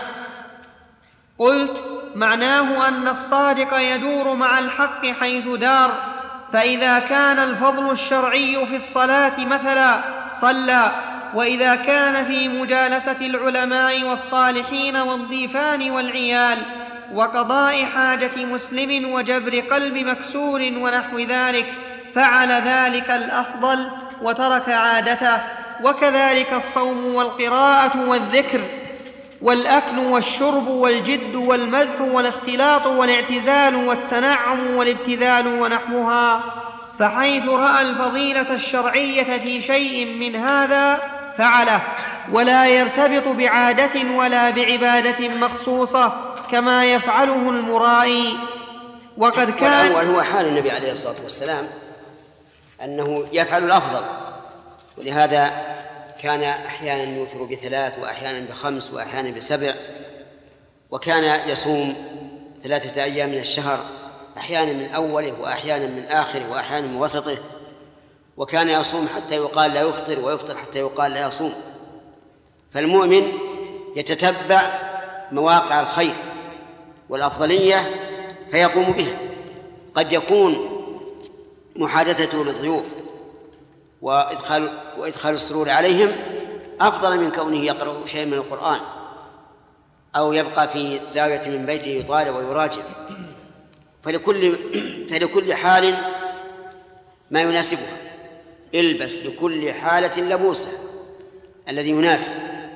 قلت: معناه أن الصادق يدور مع الحق حيث دار، فإذا كان الفضل الشرعي في الصلاة مثلا صلى، وإذا كان في مجالسة العلماء والصالحين والضيفان والعيال وقضاء حاجة مسلم وجبر قلب مكسور ونحو ذلك فعل ذلك الأفضل وترك عادته. وكذلك الصوم والقراءة والذكر والأكل والشرب والجد والمزح والاختلاط والاعتزال والتنعم والابتذال ونحوها. فحيث رأى الفضيلة الشرعية في شيء من هذا فعله، ولا يرتبط بعادة ولا بعبادة مخصوصة كما يفعله المرائي. وقد كان والأول هو حال النبي عليه الصلاة والسلام أنه يفعل الأفضل، ولهذا كان أحيانا يوتر بثلاث وأحيانا بخمس وأحيانا بسبع، وكان يصوم ثلاثة أيام من الشهر، أحيانا من أوله وأحيانا من آخره وأحيانا من وسطه، وكان يصوم حتى يقال لا يفطر ويفطر حتى يقال لا يصوم. فالمؤمن يتتبع مواقع الخير والأفضلية فيقوم بها. قد يكون محادثته للضيوف وإدخال, وإدخال السرور عليهم أفضل من كونه يقرأ شيء من القرآن أو يبقى في زاوية من بيته يطالع ويراجع. فلكل, فلكل حال ما يناسبها، البس لكل حالة لبوسه الذي يناسب.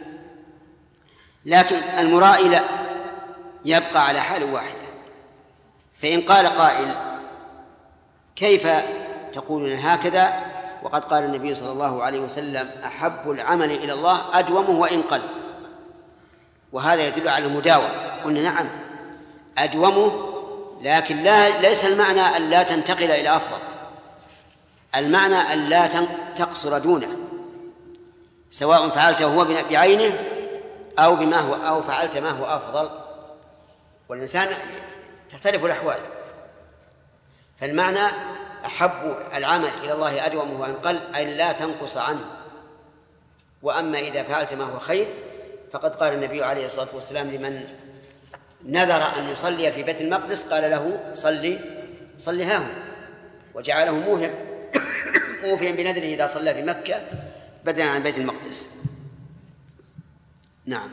لكن المرائي لا، يبقى على حال واحدة. فإن قال قائل: كيف تقولون هكذا وقد قال النبي صلى الله عليه وسلم: أحب العمل إلى الله أدومه وإن قل، وهذا يدل على المداومة. قلنا نعم أدومه، لكن لا ليس المعنى أن لا تنتقل إلى أفضل، المعنى أن لا تقصر دونه، سواء فعلته هو بعينه أو بما هو أو فعلت ما هو أفضل، والإنسان تختلف الأحوال. فالمعنى أحب العمل إلى الله أدومه وإن قل، أي لا تنقص عنه. وأما إذا فعلت ما هو خير فقد قال النبي عليه الصلاة والسلام لمن نذر أن يصلي في بيت المقدس قال له: صلي صلي ها هنا، وجعله موهم موفيا بنذره إذا صلى في مكة بدلا عن بيت المقدس. نعم.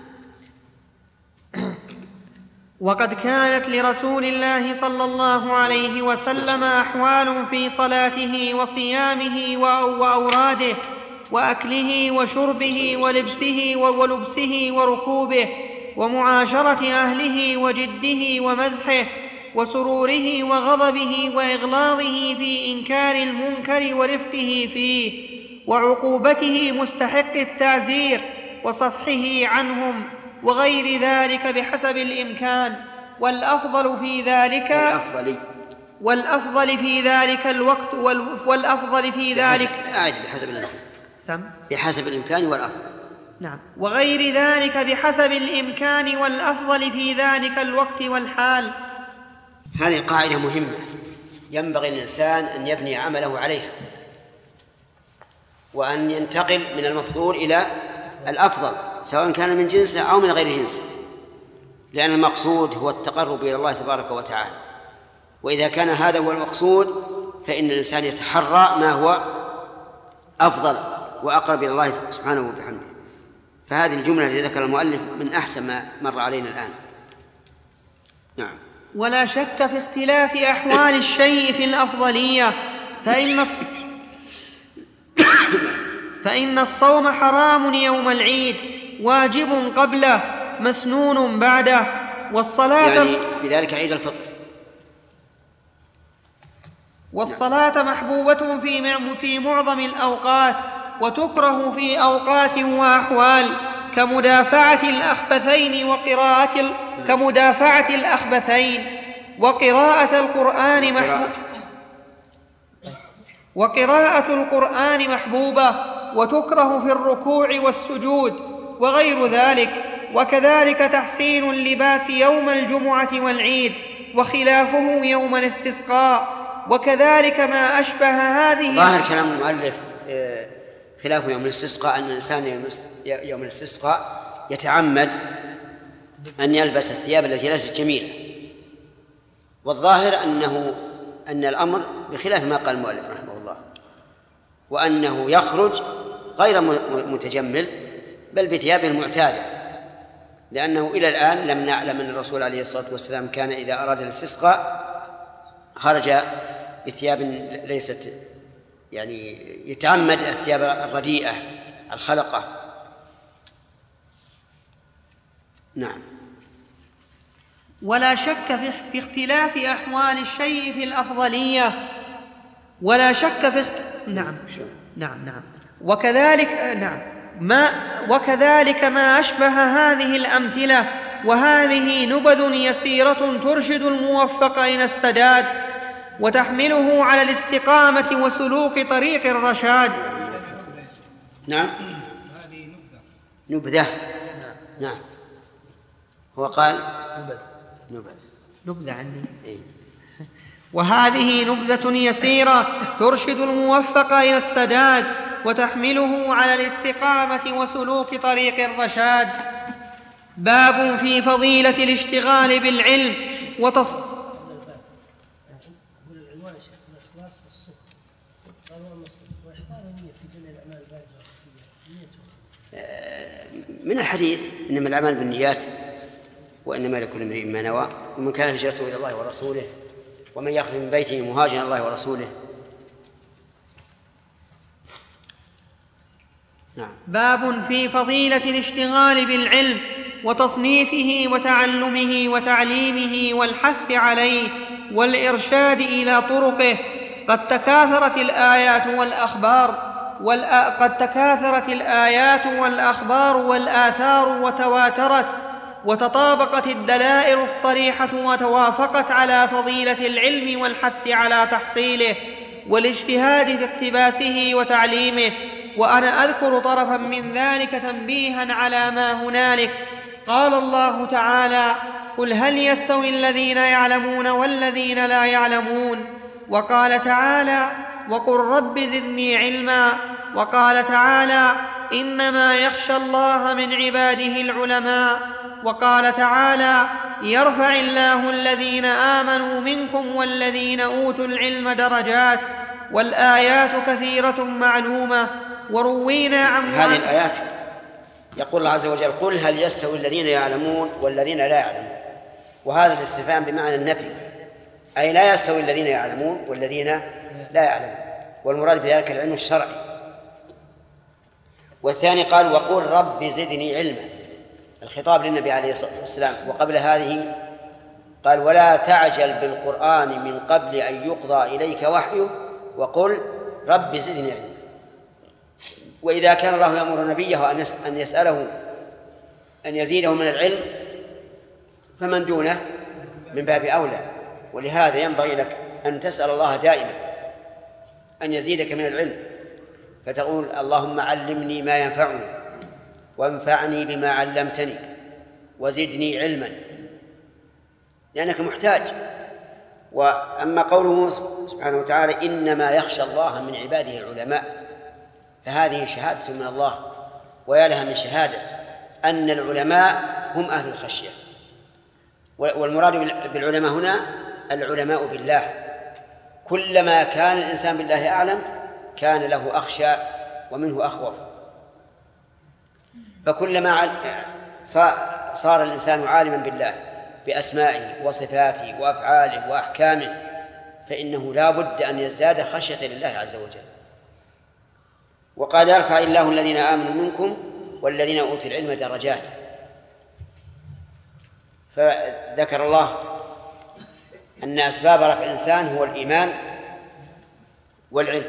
وقد كانت لرسول الله صلى الله عليه وسلم أحوال في صلاته وصيامه وأوراده وأكله وشربه ولبسه ولبسه وركوبه ومعاشرة أهله وجده ومزحه وسروره وغضبه وإغلاظه في إنكار المنكر ورفقه فيه وعقوبته مستحق التعزير وصفحه عنهم وغير ذلك بحسب الإمكان. والأفضل في ذلك والأفضل والأفضل في ذلك الوقت والأفضل في ذلك بحسب الإمكان سم بحسب الإمكان والأفضل. نعم. وغير ذلك بحسب الإمكان والأفضل في ذلك الوقت والحال. هذه قاعدة مهمة ينبغي الإنسان أن يبني عمله عليها، وأن ينتقل من المفضول إلى الأفضل سواء كان من جنسه أو من غير جنسه، لأن المقصود هو التقرب إلى الله تبارك وتعالى. وإذا كان هذا هو المقصود فإن الإنسان يتحرى ما هو أفضل وأقرب إلى الله سبحانه وبحمده. فهذه الجملة التي ذكر المؤلف من أحسن ما مر علينا الآن. نعم. ولا شك في اختلاف أحوال الشيء في الأفضلية، فإن الص... فإن الصوم حرام يوم العيد، واجب قبله، مسنون بعده، والصلاة يعني بذلك عيد الفطر. والصلاة محبوبة في في معظم الأوقات، وتكره في أوقات وأحوال، كمدافعة الأخبثين وقراءة ال... كمدافعة الأخبثين وقراءة القرآن محبوبة وقراءة القرآن محبوبة، وتكره في الركوع والسجود وغير ذلك. وكذلك تحسين اللباس يوم الجمعة والعيد، وخلافه يوم الاستسقاء. وكذلك ما أشبه هذه. ظاهر كلام المؤلف خلافه يوم الاستسقاء أن الإنسان يوم الاستسقاء يتعمد أن يلبس الثياب التي ليست جميلة، والظاهر أنه أن الأمر بخلاف ما قال المؤلف رحمه الله، وأنه يخرج غير متجمل بل بثيابه المعتادة، لأنه إلى الآن لم نعلم أن الرسول عليه الصلاة والسلام كان إذا أراد الاستسقاء خرج بثياب ليست يعني يتعمد الثياب الرديئة الخلقة. نعم. ولا شك في اختلاف أحوال الشيء في الأفضلية، ولا شك في اخت... نعم نعم نعم وكذلك نعم ما وكذلك ما أشبه هذه الأمثلة، وهذه نبذ يسيرة ترشد الموفق إلى السداد وتحمله على الاستقامة وسلوك طريق الرشاد. نعم. هذه نبذة. نعم. هو قال نبذة نبذة عني. وهذه نبذة يسيرة ترشد الموفق إلى السداد وتحمله على الاستقامة وسلوك طريق الرشاد. باب في فضيلة الاشتغال بالعلم وتص... من الحديث إنما الأعمال بالنيات وإنما لكل امرئ ما نوى، ومن كان هجرته إلى الله ورسوله ومن يخرج من بيته مهاجرا الله ورسوله. نعم. باب في فضيلة الاشتغال بالعلم وتصنيفه وتعلمه وتعليمه والحث عليه والإرشاد إلى طرقه. قد تكاثرت الآيات والأخبار والآ... قد تكاثرت الآيات والأخبار والآثار وتواترت وتطابقت الدلائل الصريحة وتوافقت على فضيلة العلم والحث على تحصيله والاجتهاد في اقتباسه وتعليمه. وأنا أذكر طرفا من ذلك تنبيها على ما هنالك. قال الله تعالى: قل هل يستوي الذين يعلمون والذين لا يعلمون. وقال تعالى: وقل رب زدني علما. وقال تعالى: إنما يخشى الله من عباده العلماء. وقال تعالى: يرفع الله الذين آمنوا منكم والذين أوتوا العلم درجات. والآيات كثيرة معلومة. وروينا عن هذه الآيات يقول الله عز وجل: قل هل يستوي الذين يعلمون والذين لا يعلمون. وهذا الاستفهام بمعنى النفي، أي لا يستوي الذين يعلمون والذين لا يعلمون، والمراد بذلك العلم الشرعي. والثاني قال: وقل رب زدني علما، الخطاب للنبي عليه الصلاة والسلام. وقبل هذه قال: ولا تعجل بالقرآن من قبل أن يقضى إليك وحيه وقل رب زدني علما. وإذا كان الله يأمر نبيه أن يسأله أن يزيده من العلم فمن دونه من باب أولى. ولهذا ينبغي لك أن تسأل الله دائما أن يزيدك من العلم، فتقول: اللهم علمني ما ينفعني وانفعني بما علمتني وزدني علما، لأنك محتاج. وأما قوله سبحانه وتعالى: إنما يخشى الله من عباده العلماء، فهذه شهادة من الله، ويا لها من شهادة أن العلماء هم أهل الخشية. والمراد بالعلماء هنا العلماء بالله. كلما كان الإنسان بالله أعلم كان له أخشى ومنه أخوف. فكلما صار الإنسان عالما بالله بأسمائه وصفاته وأفعاله وأحكامه فإنه لا بد أن يزداد خشية لله عز وجل. وقال: يرفع الله الذين آمنوا منكم والذين أوتوا العلم درجات. فذكر الله أن أسباب رفع الإنسان هو الإيمان والعلم.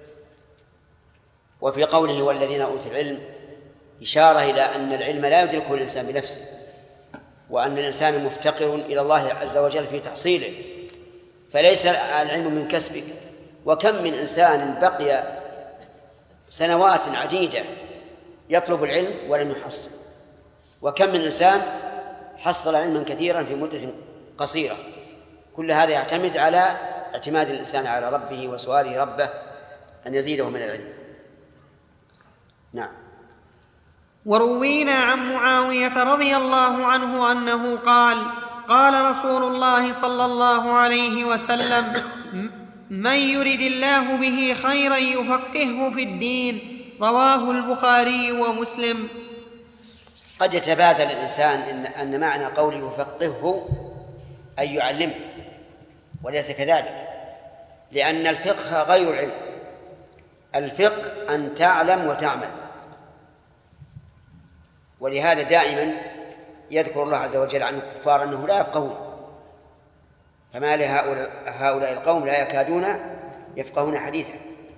وفي قوله والذين أوتوا العلم إشارة إلى أن العلم لا يدركه الإنسان بنفسه، وأن الإنسان مفتقر إلى الله عز وجل في تحصيله، فليس العلم من كسبك. وكم من إنسان بقي سنوات عديدة يطلب العلم ولم يحصل، وكم من إنسان حصل علما كثيرا في مدة قصيرة. كل هذا يعتمد على اعتماد الإنسان على ربه وسؤاله ربه أن يزيده من العلم. نعم. وروينا عن معاوية رضي الله عنه أنه قال: قال رسول الله صلى الله عليه وسلم: من يرد الله به خيرا يفقهه في الدين. رواه البخاري ومسلم. قد يتبادل الإنسان إن, أن معنى قوله يفقهه أن يعلمه، وليس كذلك، لأن الفقه غير العلم. الفقه أن تعلم وتعمل. ولهذا دائما يذكر الله عز وجل عن الكفار أنه لا يفقهون، فما لهؤلاء القوم لا يكادون يفقهون حديثا.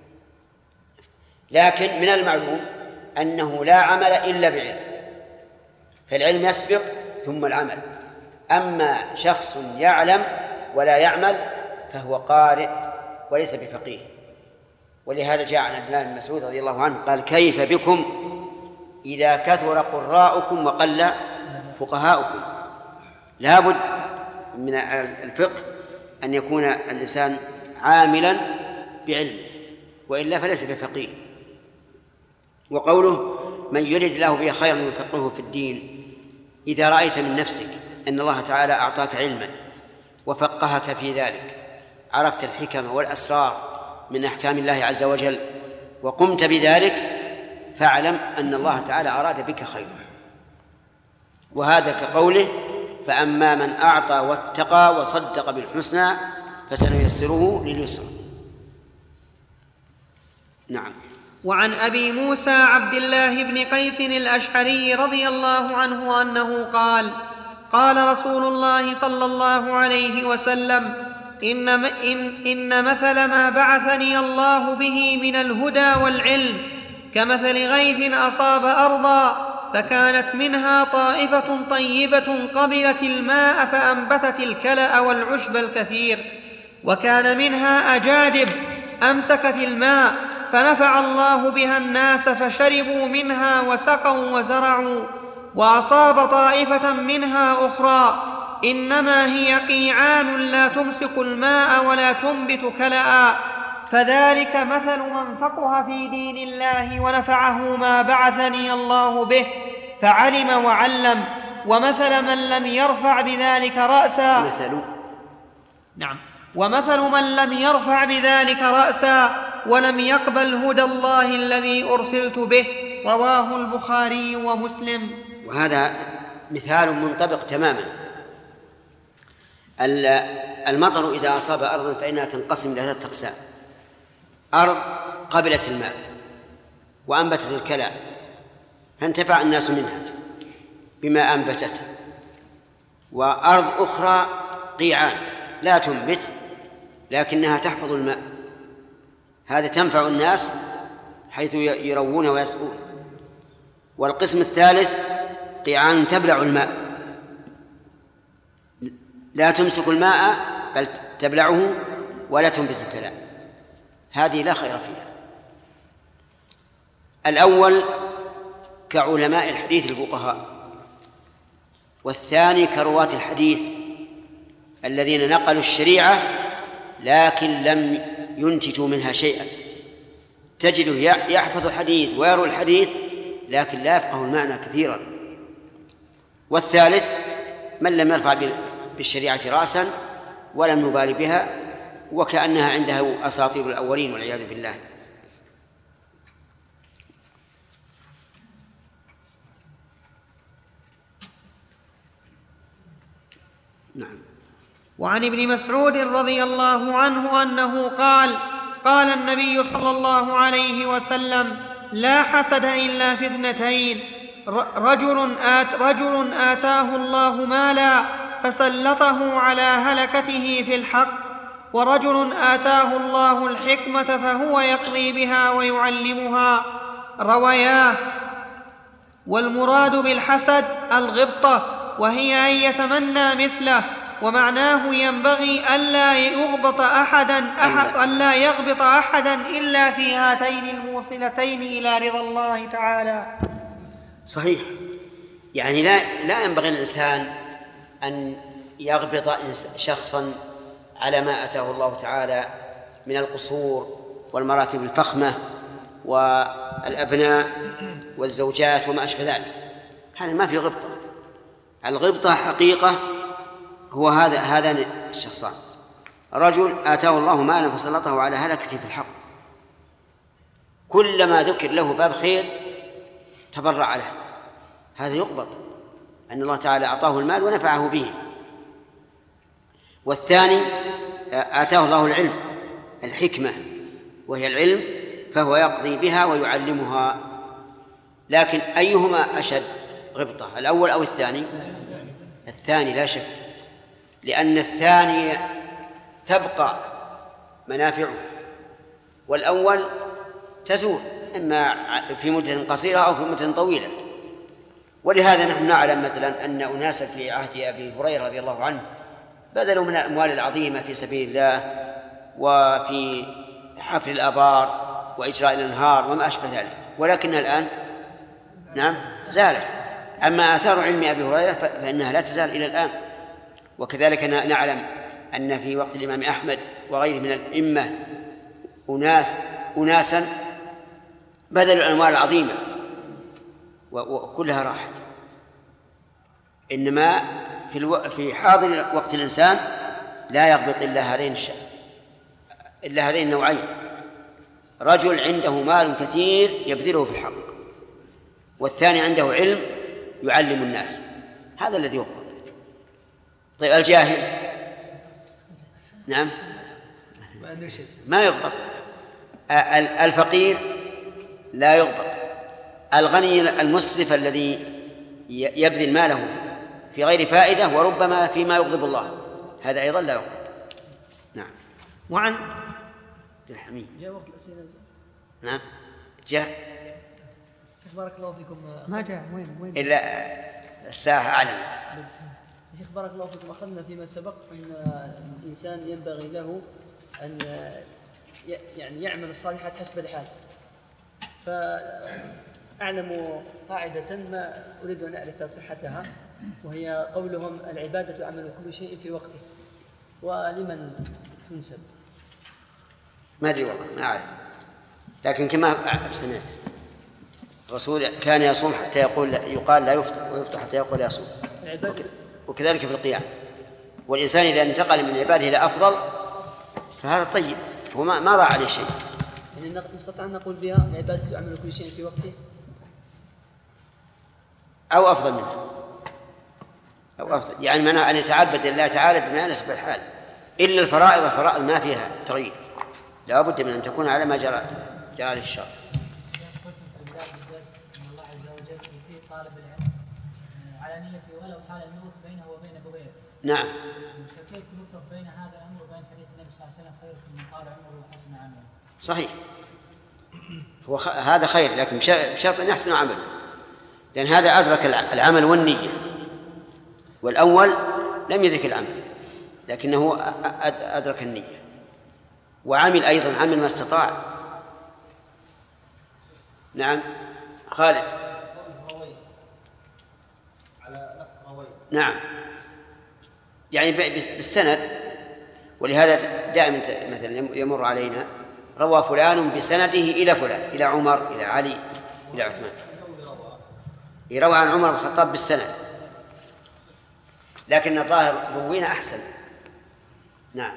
لكن من المعلوم أنه لا عمل إلا بعلم، فالعلم يسبق ثم العمل. أما شخص يعلم ولا يعمل فهو قارئ وليس بفقيه. ولهذا جاء عن عبد الله بن مسعود رضي الله عنه قال: كيف بكم إذا كثر قراءكم وقل فقهاؤكم. لا بد من الفقه أن يكون الإنسان عاملا بعلمه، وإلا فليس بفقيه. وقوله من يرد الله به خيرا يفقهه في الدين، إذا رأيت من نفسك أن الله تعالى أعطاك علما وفقهك في ذلك، عرفت الحكم والأسرار من أحكام الله عز وجل وقمت بذلك، فاعلم أن الله تعالى أراد بك خيرا. وهذا كقوله: فأما من أعطى واتقى وصدق بالحسنى فسنيسره لليسرى. نعم. وعن أبي موسى عبد الله بن قيس الأشعري رضي الله عنه أنه قال: قال رسول الله صلى الله عليه وسلم: إن, إن, إن مثل ما بعثني الله به من الهدى والعلم كمثل غيث أصاب أرضا فكانت منها طائفة طيبة قبلت الماء فأنبتت الكلأ والعشب الكثير، وكان منها أجادب أمسكت الماء فنفع الله بها الناس فشربوا منها وسقوا وزرعوا. وأصاب طائفة منها أخرى إنما هي قيعان لا تمسك الماء ولا تنبت كلأ، فذلك مثل من فقه في دين الله ونفعه ما بعثني الله به فعلم وعلم. ومثل من لم يرفع بذلك رأسا مثل نعم ومثل من لم يرفع بذلك رأسا ولم يقبل هدى الله الذي أرسلت به. رواه البخاري ومسلم. وهذا مثال منطبق تماما. المطر إذا أصاب أرضا فإنها تنقسم إلى ثلاثة أقسام: أرض قبلت الماء وأنبتت الكلى فانتفع الناس منها بما أنبتت، وأرض أخرى قيعان لا تنبت لكنها تحفظ الماء، هذا تنفع الناس حيث يروون ويسقون. والقسم الثالث قيعان تبلع الماء لا تمسك الماء بل تبلعه ولا تنبت الكلى، هذه لا خير فيها. الأول كعلماء الحديث الفقهاء، والثاني كرواة الحديث الذين نقلوا الشريعة لكن لم ينتجوا منها شيئا، تجده يحفظ الحديث ويروي الحديث لكن لا يفقه المعنى كثيرا. والثالث من لم يرفع بالشريعة رأسا ولم يبالي بها وكأنها عنده أساطير الأولين والعياذ بالله. نعم. وعن ابن مسعود رضي الله عنه أنه قال: قال النبي صلى الله عليه وسلم: لا حسد إلا في اثنتين، رجل, آت رجل آتاه الله مالا فسلطه على هلكته في الحق، ورجل آتاه الله الحكمة فهو يقضي بها ويعلمها. رواياه. والمراد بالحسد الغبطة، وهي أن يتمنى مثله، ومعناه ينبغي ألا يغبط أحدا أحد ألا يغبط أحدا إلا في هاتين الموصلتين إلى رضا الله تعالى. صحيح، يعني لا لا ينبغي للإنسان أن يغبط شخصا على ما أتاه الله تعالى من القصور والمراكب الفخمة والأبناء والزوجات وما أشبه ذلك. هذا ما في غبطة. الغبطة حقيقة هو هذا هذان الشخصان: رجل آتاه الله مالا فسلطه على هلكته في الحق، كلما ذكر له باب خير تبرع له، هذا يقبض أن الله تعالى أعطاه المال ونفعه به. والثاني آتاه الله العلم الحكمة، وهي العلم، فهو يقضي بها ويعلمها. لكن أيهما أشد غبطة، الأول أو الثاني؟ الثاني لا شك، لأن الثاني تبقى منافعه، والأول تزول إما في مدة قصيرة أو في مدة طويلة. ولهذا نحن نعلم مثلا أن أناسا في عهد أبي هريرة رضي الله عنه بذلوا من الأموال العظيمة في سبيل الله وفي حفر الآبار وإجراء الأنهار وما أشبه ذلك، ولكنها الآن نعم زالت. أما آثار علم أبي هريرة فإنها لا تزال إلى الآن. وكذلك نعلم أن في وقت الإمام أحمد وغيره من الأئمة أناس أناسا بذلوا الأموال العظيمة وكلها راحت. إنما في, الو... في حاضر وقت الإنسان لا يغبط إلا هذين الش... إلا هذين النوعين: رجل عنده مال كثير يبذله في الحق، والثاني عنده علم يعلم الناس، هذا الذي يغبط. طيب الجاهل نعم ما يغبط، الفقير لا يغبط، الغني المسرف الذي يبذل ماله في غير فائدة وربما فيما يغضب الله هذا أيضا لا يغبط. نعم. وعن الحميد جاء وقت الأسئلة. نعم جاء. بارك الله فيكم. ما جاء وين وين إلا الساعة أعلم. شيخ بارك الله فيكم، أخذنا فيما سبق أن الإنسان ينبغي له أن يعني يعمل الصالحات حسب الحال، فأعلم قاعدة ما أريد أن أعرف صحتها، وهي قولهم: العبادة عمل كل شيء في وقته. ولمن تنسب؟ ما أدري والله ما أعرف، لكن كما سمعت الرسول كان يصوم حتى يقول يقال لا يفطر، ويفطر حتى يقول يصوم، وكذلك في القيام. والإنسان إذا انتقل من عباده إلى أفضل فهذا طيب، هو ما ما ضاع عليه شيء. يعني نستطيع أن نقول بها: العبادة يعمل كل شيء في وقته، أو أفضل منه، أو أفضل، يعني معناه أن يتعبد الله تعالى بما يناسب الحال، إلا الفرائض. الفرائض ما فيها تغيير، لا بد من أن تكون على ما جرى جرى عليه الشرع. الله عز وجل يثير طالب العلم على نيته ولو حال الموت بينه وبين بغيره. نعم. فكيف نفرق بين هذا الأمر وبين حديث النبي صلى الله عليه وسلم: خيركم من طال عمره وحسن عمله؟ صحيح، هو خ... هذا خير، لكن بشرط أن يحسن عمله، لأن هذا أدرك العمل والنية، والأول لم يدرك العمل لكنه أدرك النية، وعمل أيضا عمل ما استطاع. نعم خالد. نعم، يعني بالسند، ولهذا دائما مثلا يمر علينا: روى فلان بسنده إلى فلان، إلى عمر، إلى علي، إلى عثمان. يروى عن عمر بن الخطاب بالسند، لكن الظاهر روينا أحسن. نعم.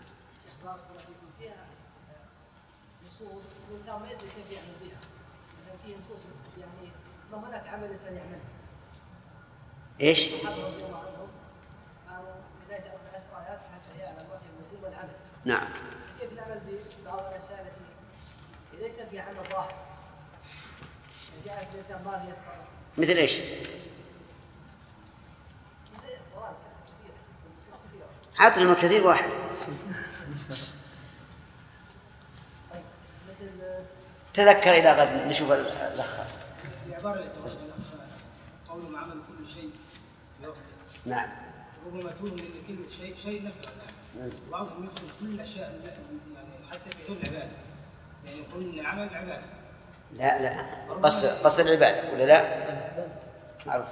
نصوص الإنسان ما يدري كيف يعمل بها، مثلا فيه نصوص يعني ضمنت عمل الإنسان يعمله. إيش؟ رضي الله عنهم قالوا بداية عشر آيات حتى يعلم وحي الوجوب والعمل. نعم. كيف نعمل ببعض الأشياء التي ليس فيها عمل ظاهر؟ جاءت الإنسان باغية مثل إيش؟ حاط لهم الكثير واحد. تذكر إلى غد نشوف الأخر. قولهم عمل كل شيء بوقته. نعم. ربما تقول من كلمة شيء شيء نفع. وعظم يدخل كل الأشياء يعني حتى في غير العبادة. يعني يقول إن العمل عبادة. لا لا قصد قصد العبادة ولا لا؟ معروف.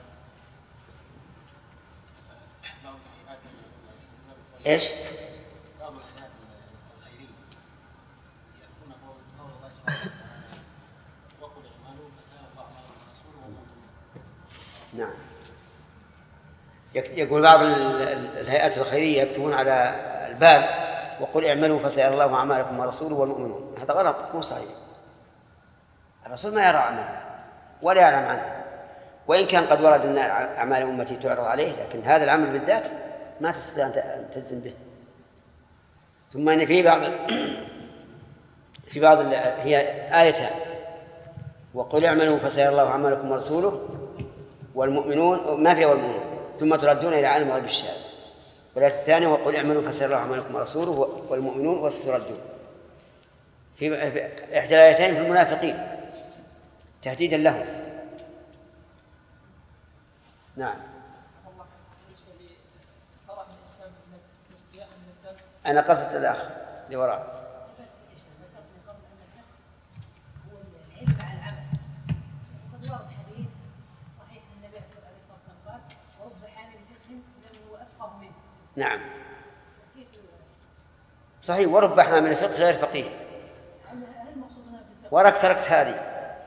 إيش؟ نعم. يقول بعض الهيئات الخيرية يكتبون على الباب وقل اعملوا فسيرى الله أعمالكم ورسوله والمؤمنون. هذا غلط مو صحيح. الرسول ما يرى أعماله ولا يعلم عنه، وإن كان قد ورد أن أعمال أمتي تعرض عليه، لكن هذا العمل بالذات ما تستطيع أن تلزم به. ثم أن في بعض في بعض هي آيتان: وقل اعملوا فسيرى الله أعمالكم ورسوله والمؤمنون، ما في والمؤمنون، ثم تردون إلى عالم الغيب الشهادة. والآية الثانية: وقل اعملوا فسيرى الله أعمالكم ورسوله والمؤمنون وستردون. في إحدى الآيتين في المنافقين تهديدا لهم. نعم. أنا قصدت الأخ اللي وراء. نعم صحيح، ورب حامل فقه غير فقيه. وراك تركت هذه.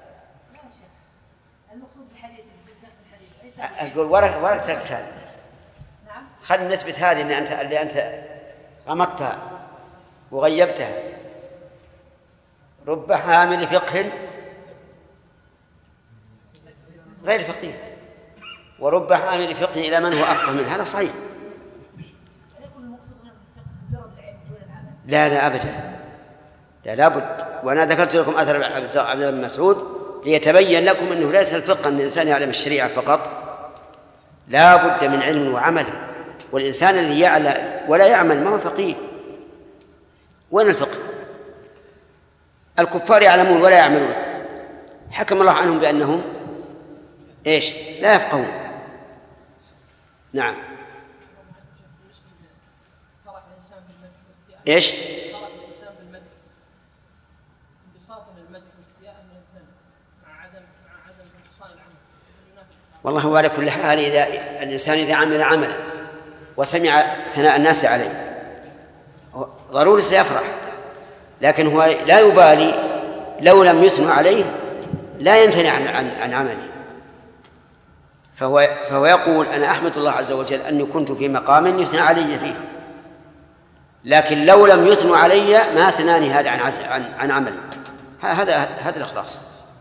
أقول وراك وراك تركت هذه. خلنا نثبت هذه اللي أنت اللي أنت غمضتها وغيبتها. رب حامل فقه غير فقيه، ورب حامل فقه إلى من هو أفقه منه. هذا صحيح. لا لا أبدا، لا لابد. وأنا ذكرت لكم أثر عبد الله بن مسعود ليتبين لكم أنه ليس الفقه أن الإنسان يعلم الشريعة فقط، لا بد من علم وعمل. والإنسان الذي يعلم ولا يعمل ما هو فقيه. وين الفقه؟ الكفار يعلمون ولا يعملون، حكم الله عنهم بأنهم إيش؟ لا يفقهون. نعم. إيش؟ والله هو على كل حال إذا الإنسان إذا عمل عملا وسمع ثناء الناس عليه ضروري سيفرح، لكن هو لا يبالي لو لم يثنوا عليه، لا ينثني عن, عن, عن عمله. فهو, فهو يقول أنا أحمد الله عز وجل أني كنت في مقام يثنى علي فيه، لكن لو لم يثنوا علي ما ثناني هذا عن, عن, عن عملي. هذا هذا الإخلاص.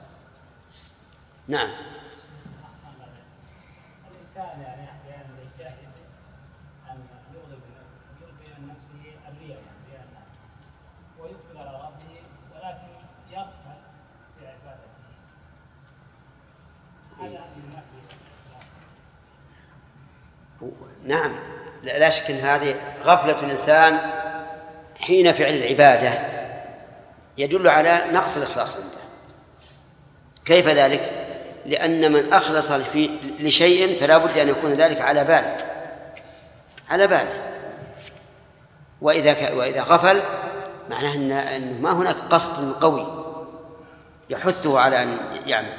نعم. الإنسان يعني أحيانا يجتهد أن يغضب يغضب عن نفسه الرياء رياء الناس ويقبل على ربه، ولكن يغفل في عبادته. هذا من نعم لا شك أن هذه غفلة الإنسان حين فعل العبادة يدل على نقص الإخلاص عنده. كيف ذلك؟ لأن من أخلص في لشيء فلا بد أن يكون ذلك على بال على بال وإذا ك... وإذا غفل معناه أن... أن ما هناك قصد قوي يحثه على أن يعمل.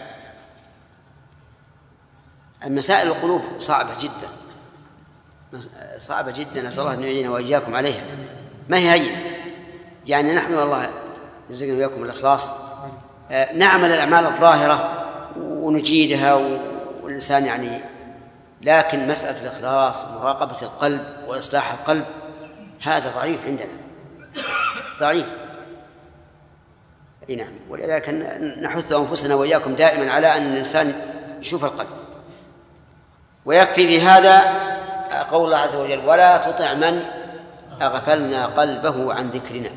المسائل القلوب صعبة جدا صعبة جدا، نسأل الله أن يعيننا وإياكم عليها. ما هي هي يعني نحن والله يرزقنا وإياكم الإخلاص، نعمل الأعمال الظاهرة ونجيدها والإنسان يعني، لكن مسألة الإخلاص ومراقبة القلب وإصلاح القلب هذا ضعيف عندنا ضعيف. أي نعم. ولذلك نحث أنفسنا وإياكم دائما على أن الإنسان يشوف القلب. ويكفي في هذا قول الله عز وجل ولا تطع من أغفلنا قلبه عن ذكرنا،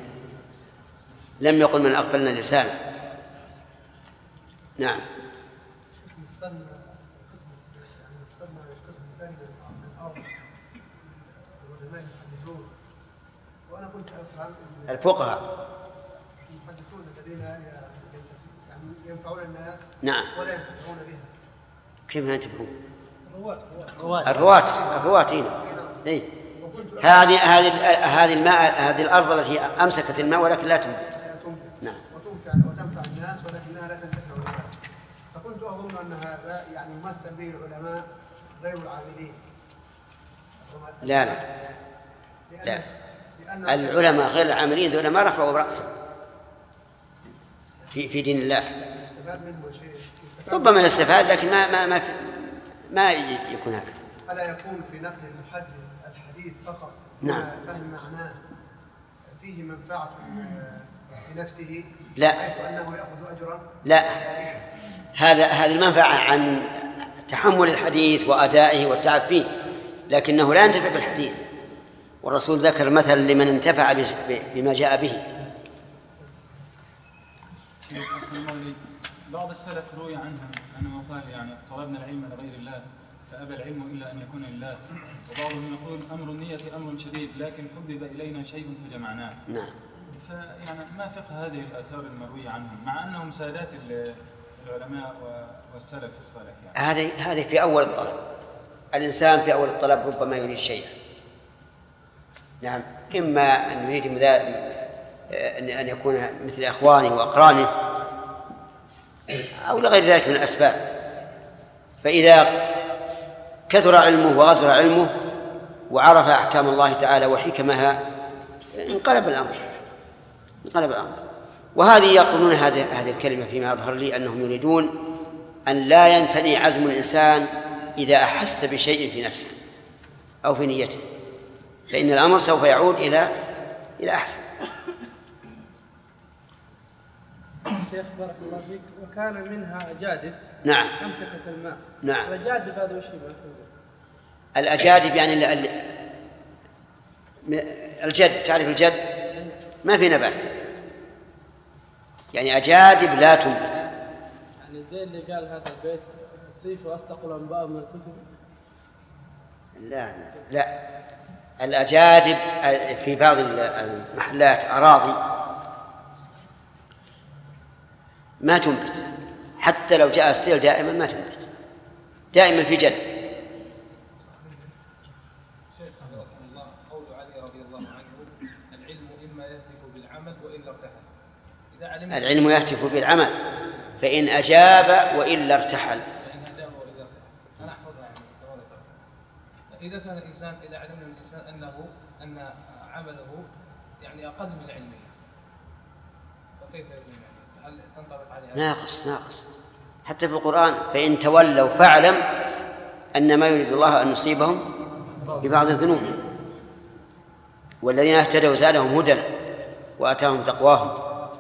لم يقل من أغفلنا لسانه. نعم. استنى القسم يعني استنى القسم الثاني من الأرض العلماء المحدثون، وأنا كنت أفهم الفقهاء المحدثون الذين يعني ينفعون الناس نعم ولا ينتفعون بها. كيف ينتفعون؟ الرواة الرواة الرواة هنا إيه. هذه هذه هذه الماء هذه الأرض التي أمسكت الماء ولكن لا تنبت. نعم. وتنفع وتنفع الناس ولكنها لا تنتفع الناس. فكنت أظن أن هذا يعني يمثل به العلماء غير العاملين. لا لا. لا. العلماء غير العاملين ذولا ما رفعوا رأسهم في في دين الله. ربما يستفاد لكن ما ما ما ما يكون هكذا. ألا يكون في نقل المحدث الحديث فقط نعم فهم معناه فيه منفعة لنفسه لا حيث أنه يأخذ أجرا؟ لا، هذا هذه المنفعة عن تحمل الحديث وأدائه والتعب فيه، لكنه لا ينتفع بالحديث. والرسول ذكر مثل لمن انتفع بما جاء به. بعض السلف روي عنهم أنه قال يعني طلبنا العلم لغير الله فأبى العلم إلا أن يكون لله، وبعضهم يقول أمر النية أمر شديد لكن حبب إلينا شيء فجمعناه. نعم. فيعني ما فقه هذه الآثار المروية عنهم مع أنهم سادات العلماء والسلف الصالح يعني؟ هذه هذه في أول الطلب. الإنسان في أول الطلب ربما يريد شيئا، نعم، إما أن يريد أن يكون مثل أخوانه وأقرانه أو لغير ذلك من الأسباب. فإذا كثر علمه وغزر علمه وعرف أحكام الله تعالى وحكمها انقلب الأمر انقلب الأمر وهذه يقولون هذه هذه الكلمة فيما يظهر لي أنهم يريدون أن لا ينثني عزم الإنسان إذا أحس بشيء في نفسه أو في نيته، فإن الأمر سوف يعود إلى إلى أحسن. شيخ بارك الله فيك، وكان منها أجادب نعم أمسكت الماء. نعم. الأجادب هذا وش يبقى؟ الأجادب يعني الجد، تعرف الجد ما في نبات، يعني أجادب لا تنبت. يعني زي اللي قال هذا البيت الصيف وأصدق الأنباء من الكتب. لا لا لا، الأجادب في بعض المحلات أراضي ما تنبت، حتى لو جاء السيل دائما ما تنبت، دائما في جد. شيخ الله قول علي رضي الله عنه العلم إما يهتف بالعمل وإلا ارتحل. إذا علم العلم يهتف بالعمل فإن أجاب وإلا ارتحل. فإن أجاب وإلا ارتحل. أنا أحفظها يعني إذا كان الإنسان إذا علمنا من الإنسان أنه أن عمله يعني أقل من علمه فكيف يكون يعني؟ هل تنطبق عليه؟ ناقص ناقص. حتى في القرآن فإن تولوا فاعلم أن ما يريد الله أن يصيبهم ببعض الذنوب والذين اهتدوا زادهم هدى وآتاهم تقواهم.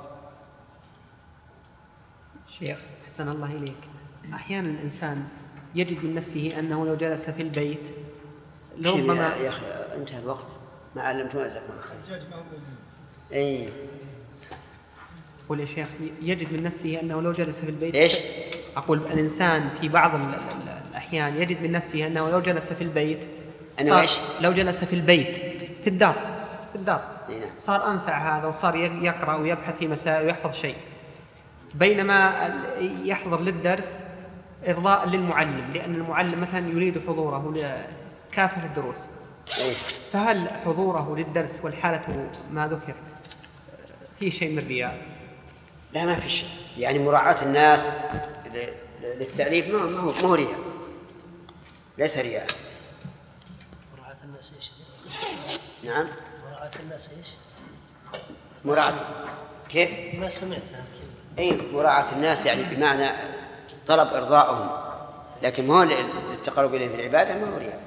شيخ أحسن الله إليك، أحيانا الإنسان يجد من نفسه أنه لو جلس في البيت لربما يا أخي انتهى الوقت ما علمتونا جزاكم الله خير. اي أقول يا شيخ يجد من نفسه أنه لو جلس في البيت إيش؟ أقول الإنسان في بعض الأحيان يجد من نفسه أنه لو جلس في البيت أنا إيش؟ لو جلس في البيت في الدار في الدار إيه؟ صار أنفع هذا وصار يقرأ ويبحث في مسائل ويحفظ شيء، بينما يحضر للدرس إرضاء للمعلم لأن المعلم مثلا يريد حضوره لكافة الدروس. إيه؟ فهل حضوره للدرس والحالة ما ذكر في شيء من رياء؟ لا ما في شيء، يعني مراعاة الناس للتأليف ما هو ما هو رياء، ليس رياء. مراعاة الناس ايش؟ نعم مراعاة الناس ايش؟ مراعاة كيف؟ ما سمعتها. اي مراعاة الناس يعني بمعنى طلب إرضائهم، لكن ما هو التقرب إليه بالعبادة ما هو رياء.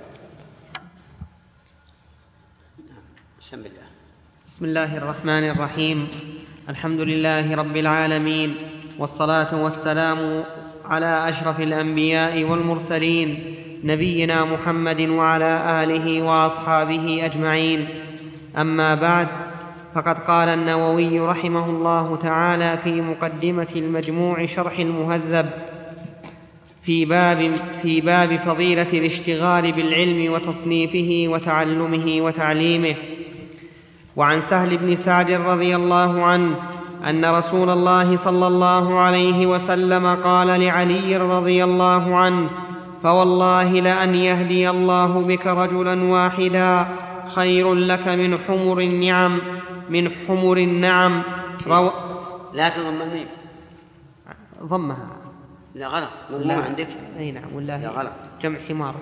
بسم الله. بسم الله الرحمن الرحيم. الحمد لله رب العالمين، والصلاة والسلام على أشرف الأنبياء والمرسلين نبينا محمد وعلى آله وأصحابه أجمعين. أما بعد، فقد قال النووي رحمه الله تعالى في مقدمة المجموع شرح المهذب: في باب, في باب فضيلة الاشتغال بالعلم وتصنيفه وتعلمه وتعليمه. وعن سهل بن سعد رضي الله عنه أن رسول الله صلى الله عليه وسلم قال لعلي رضي الله عنه: فوالله لأن يهدي الله بك رجلا واحدا خير لك من حمر النعم من حمر النعم. رو... لا تضم الميم. ضمها. لا غلط، مضمومة عندك. اي نعم والله. لا غلط، جمع حمار.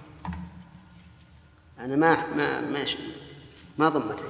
أنا ما ما ما ما ضمت.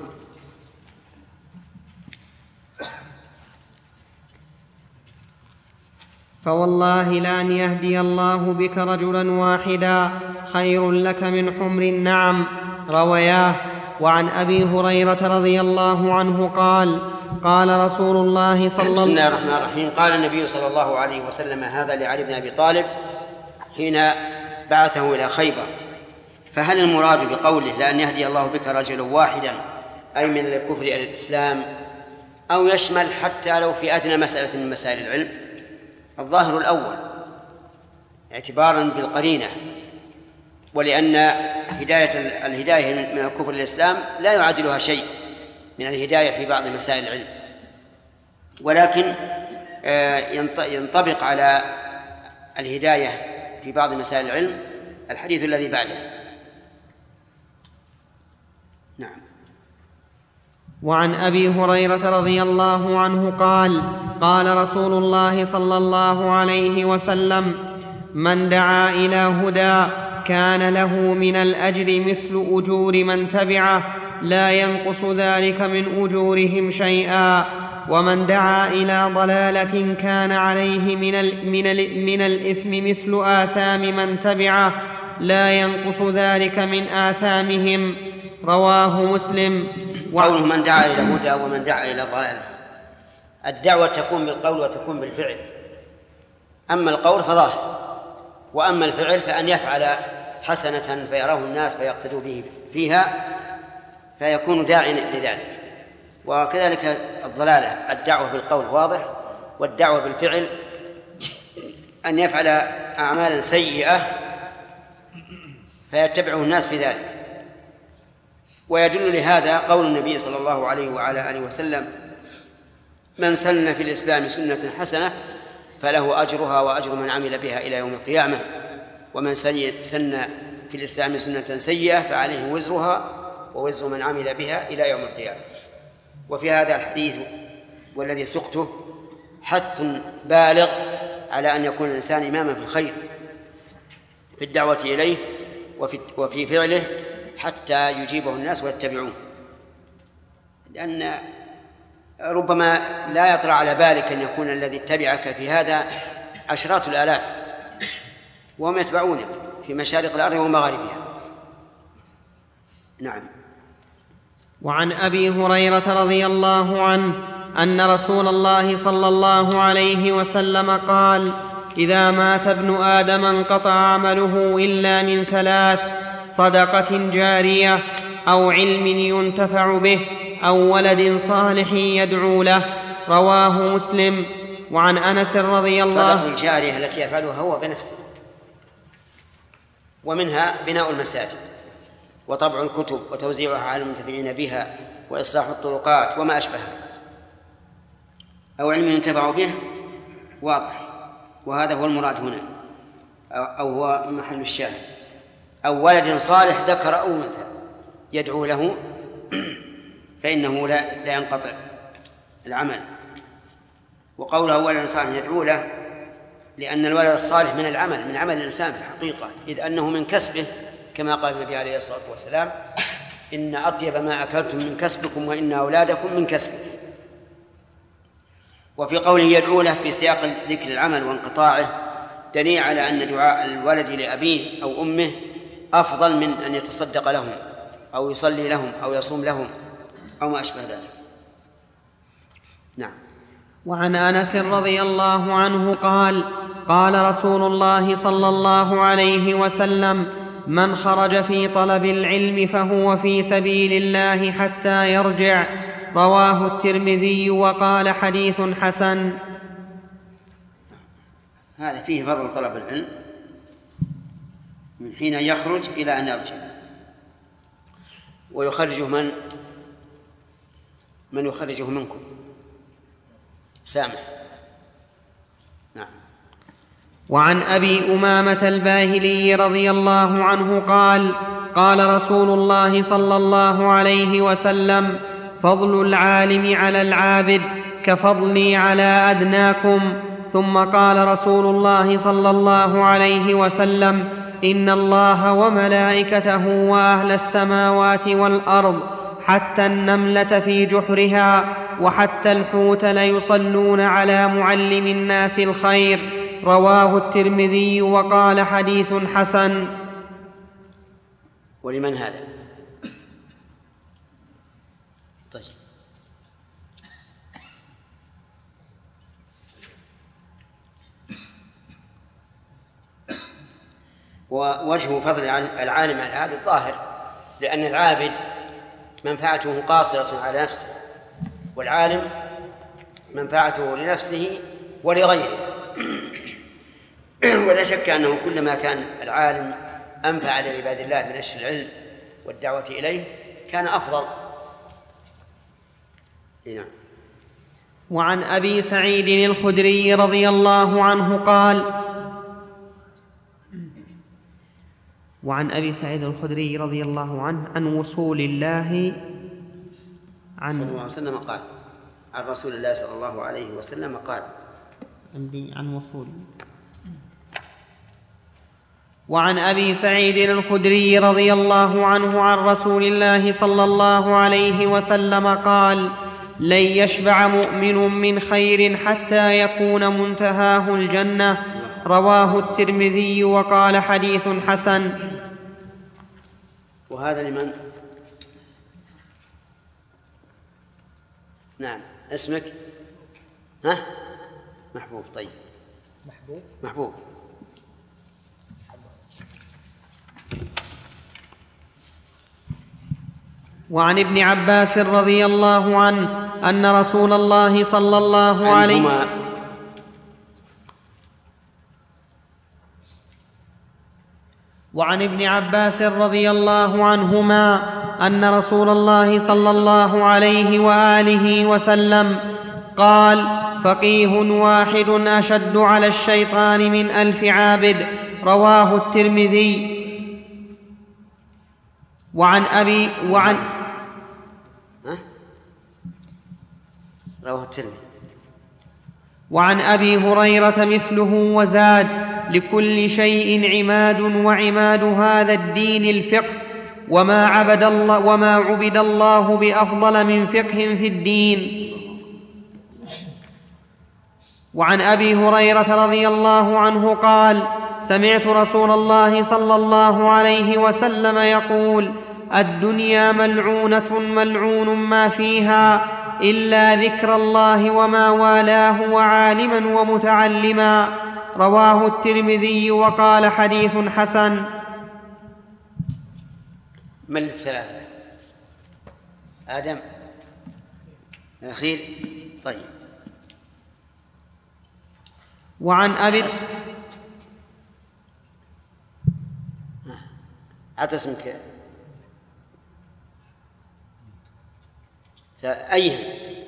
فوالله لأن يهدي الله بك رجلا واحدا خير لك من حمر النعم. روياه. وعن أبي هريرة رضي الله عنه قال: قال رسول الله صلى الله عليه وسلم: بسم الله الرحمن الرحيم. قال النبي صلى الله عليه وسلم هذا لعلي بن أبي طالب حين بعثه إلى خيبر: فهل المراد بقوله لأن يهدي الله بك رجلا واحدا أي من الكفر إلى الإسلام، أو يشمل حتى لو في أدنى مسألة من مسائل العلم؟ الظاهر الأول اعتبارا بالقرينة، ولأن هداية الهداية من الكفر للإسلام لا يعادلها شيء من الهداية في بعض مسائل العلم، ولكن ينطبق على الهداية في بعض مسائل العلم الحديث الذي بعده. نعم. وعن أبي هريرة رضي الله عنه قال: قال رسول الله صلى الله عليه وسلم: من دعا إلى هدى كان له من الأجر مثل أجور من تبعه لا ينقص ذلك من أجورهم شيئا، ومن دعا إلى ضلالة كان عليه من, ال من, ال من الإثم مثل آثام من تبعه لا ينقص ذلك من آثامهم. رواه مسلم. قوله من دعا إلى هدى ومن دعا إلى ضلالة، الدعوة تكون بالقول وتكون بالفعل. أما القول فظاهر، وأما الفعل فأن يفعل حسنة فيراه الناس فيقتدوا به فيها فيكون داعيا لذلك. وكذلك الضلالة، الدعوة بالقول واضح، والدعوة بالفعل أن يفعل أعمالا سيئة فيتبعه الناس في ذلك. ويدل لهذا قول النبي صلى الله عليه وعلى آله وسلم: من سن في الإسلام سنة حسنة فله أجرها وأجر من عمل بها إلى يوم القيامة، ومن سن في الإسلام سنة سيئة فعليه وزرها ووزر من عمل بها إلى يوم القيامة. وفي هذا الحديث والذي سقته حث بالغ على أن يكون الإنسان إماما في الخير في الدعوة إليه وفي, وفي فعله حتى يجيبه الناس ويتبعوه، لأن ربما لا يطرأ على بالك أن يكون الذي اتبعك في هذا عشرات الآلاف وهم يتبعونك في مشارق الأرض ومغاربها. نعم. وعن أبي هريرة رضي الله عنه أن رسول الله صلى الله عليه وسلم قال: إذا مات ابن آدم انقطع عمله إلا من ثلاث: صدقة جارية، أو علم ينتفع به، أو ولد صالح يدعو له. رواه مسلم. وعن أنس رضي الله الصدقة الجارية التي يفعلها هو بنفسه، ومنها بناء المساجد وطبع الكتب وتوزيعها على المنتفعين بها وإصلاح الطرقات وما أشبهها. أو علم ينتفع به واضح، وهذا هو المراد هنا، أو هو محل الشاهد. أو ولد صالح ذكر أو أنثى يدعو له فإنه لا, لا ينقطع العمل. وقوله ولد صالح يدعو له لأن الولد الصالح من العمل من عمل الإنسان في الحقيقة، إذ أنه من كسبه، كما قال النبي عليه الصلاة والسلام: إن أطيب ما أكلتم من كسبكم وإن أولادكم من كسبكم. وفي قوله يدعو له في سياق ذكر العمل وانقطاعه دليل على أن دعاء الولد لأبيه أو أمه أفضل من أن يتصدق لهم أو يصلي لهم أو يصوم لهم أو ما أشبه ذلك. نعم. وعن أنس رضي الله عنه قال: قال رسول الله صلى الله عليه وسلم: من خرج في طلب العلم فهو في سبيل الله حتى يرجع. رواه الترمذي وقال: حديث حسن. هذا فيه فضل طلب العلم من حين يخرج إلى أن يرجع. ويخرجه من من يخرجه منكم؟ سامح. نعم. وعن أبي أمامة الباهلي رضي الله عنه قال قال رسول الله صلى الله عليه وسلم: فضل العالم على العابد كفضلي على أدناكم. ثم قال رسول الله صلى الله عليه وسلم: إن الله وملائكته وأهل السماوات والأرض حتى النملة في جحرها وحتى الحوت ليصلون على معلم الناس الخير. رواه الترمذي وقال حديث حسن. ولمن هذا؟ طيب. ووجه فضل العالم على العابد ظاهر، لأن العابد منفعته قاصرة على نفسه، والعالم منفعته لنفسه ولغيره. ولا شك أنه كلما كان العالم أنفع لعباد الله بنشر العلم والدعوة إليه كان أفضل. هنا. وعن أبي سعيد الخدري رضي الله عنه قال وعن أبي سعيد الخدري رضي الله عنه عن وصول الله عن صلى الله عليه وسلم قال عن رسول الله صلى الله عليه وسلم قال عن وصول وعن أبي سعيد الخدري رضي الله عنه عن رسول الله صلى الله عليه وسلم قال: لن يشبع مؤمن من خير حتى يكون منتهاه الجنة. رواه الترمذي وقال حديث حسن. وهذا لمن؟ نعم. اسمك؟ ها؟ محبوب. طيب. محبوب محبوب. وعن ابن عباس رضي الله عنه أن رسول الله صلى الله عليه وسلم وعن ابن عباس رضي الله عنهما أن رسول الله صلى الله عليه وآله وسلم قال: فقيه واحد أشد على الشيطان من ألف عابد. رواه الترمذي. وعن أبي وعن رواه الترمذي. وعن أبي هريرة مثله وزاد: لكل شيء عماد وعماد هذا الدين الفقه، وما عبد الله, وما عبد الله بأفضل من فقه في الدين. وعن أبي هريرة رضي الله عنه قال: سمعت رسول الله صلى الله عليه وسلم يقول: الدنيا ملعونة ملعون ما فيها إلا ذكر الله وما والاه وعالما ومتعلما. رواه الترمذي وقال حديث حسن. من الثلاثة؟ آدم الأخير. طيب. وعن أبي عطى اسمك أيهم؟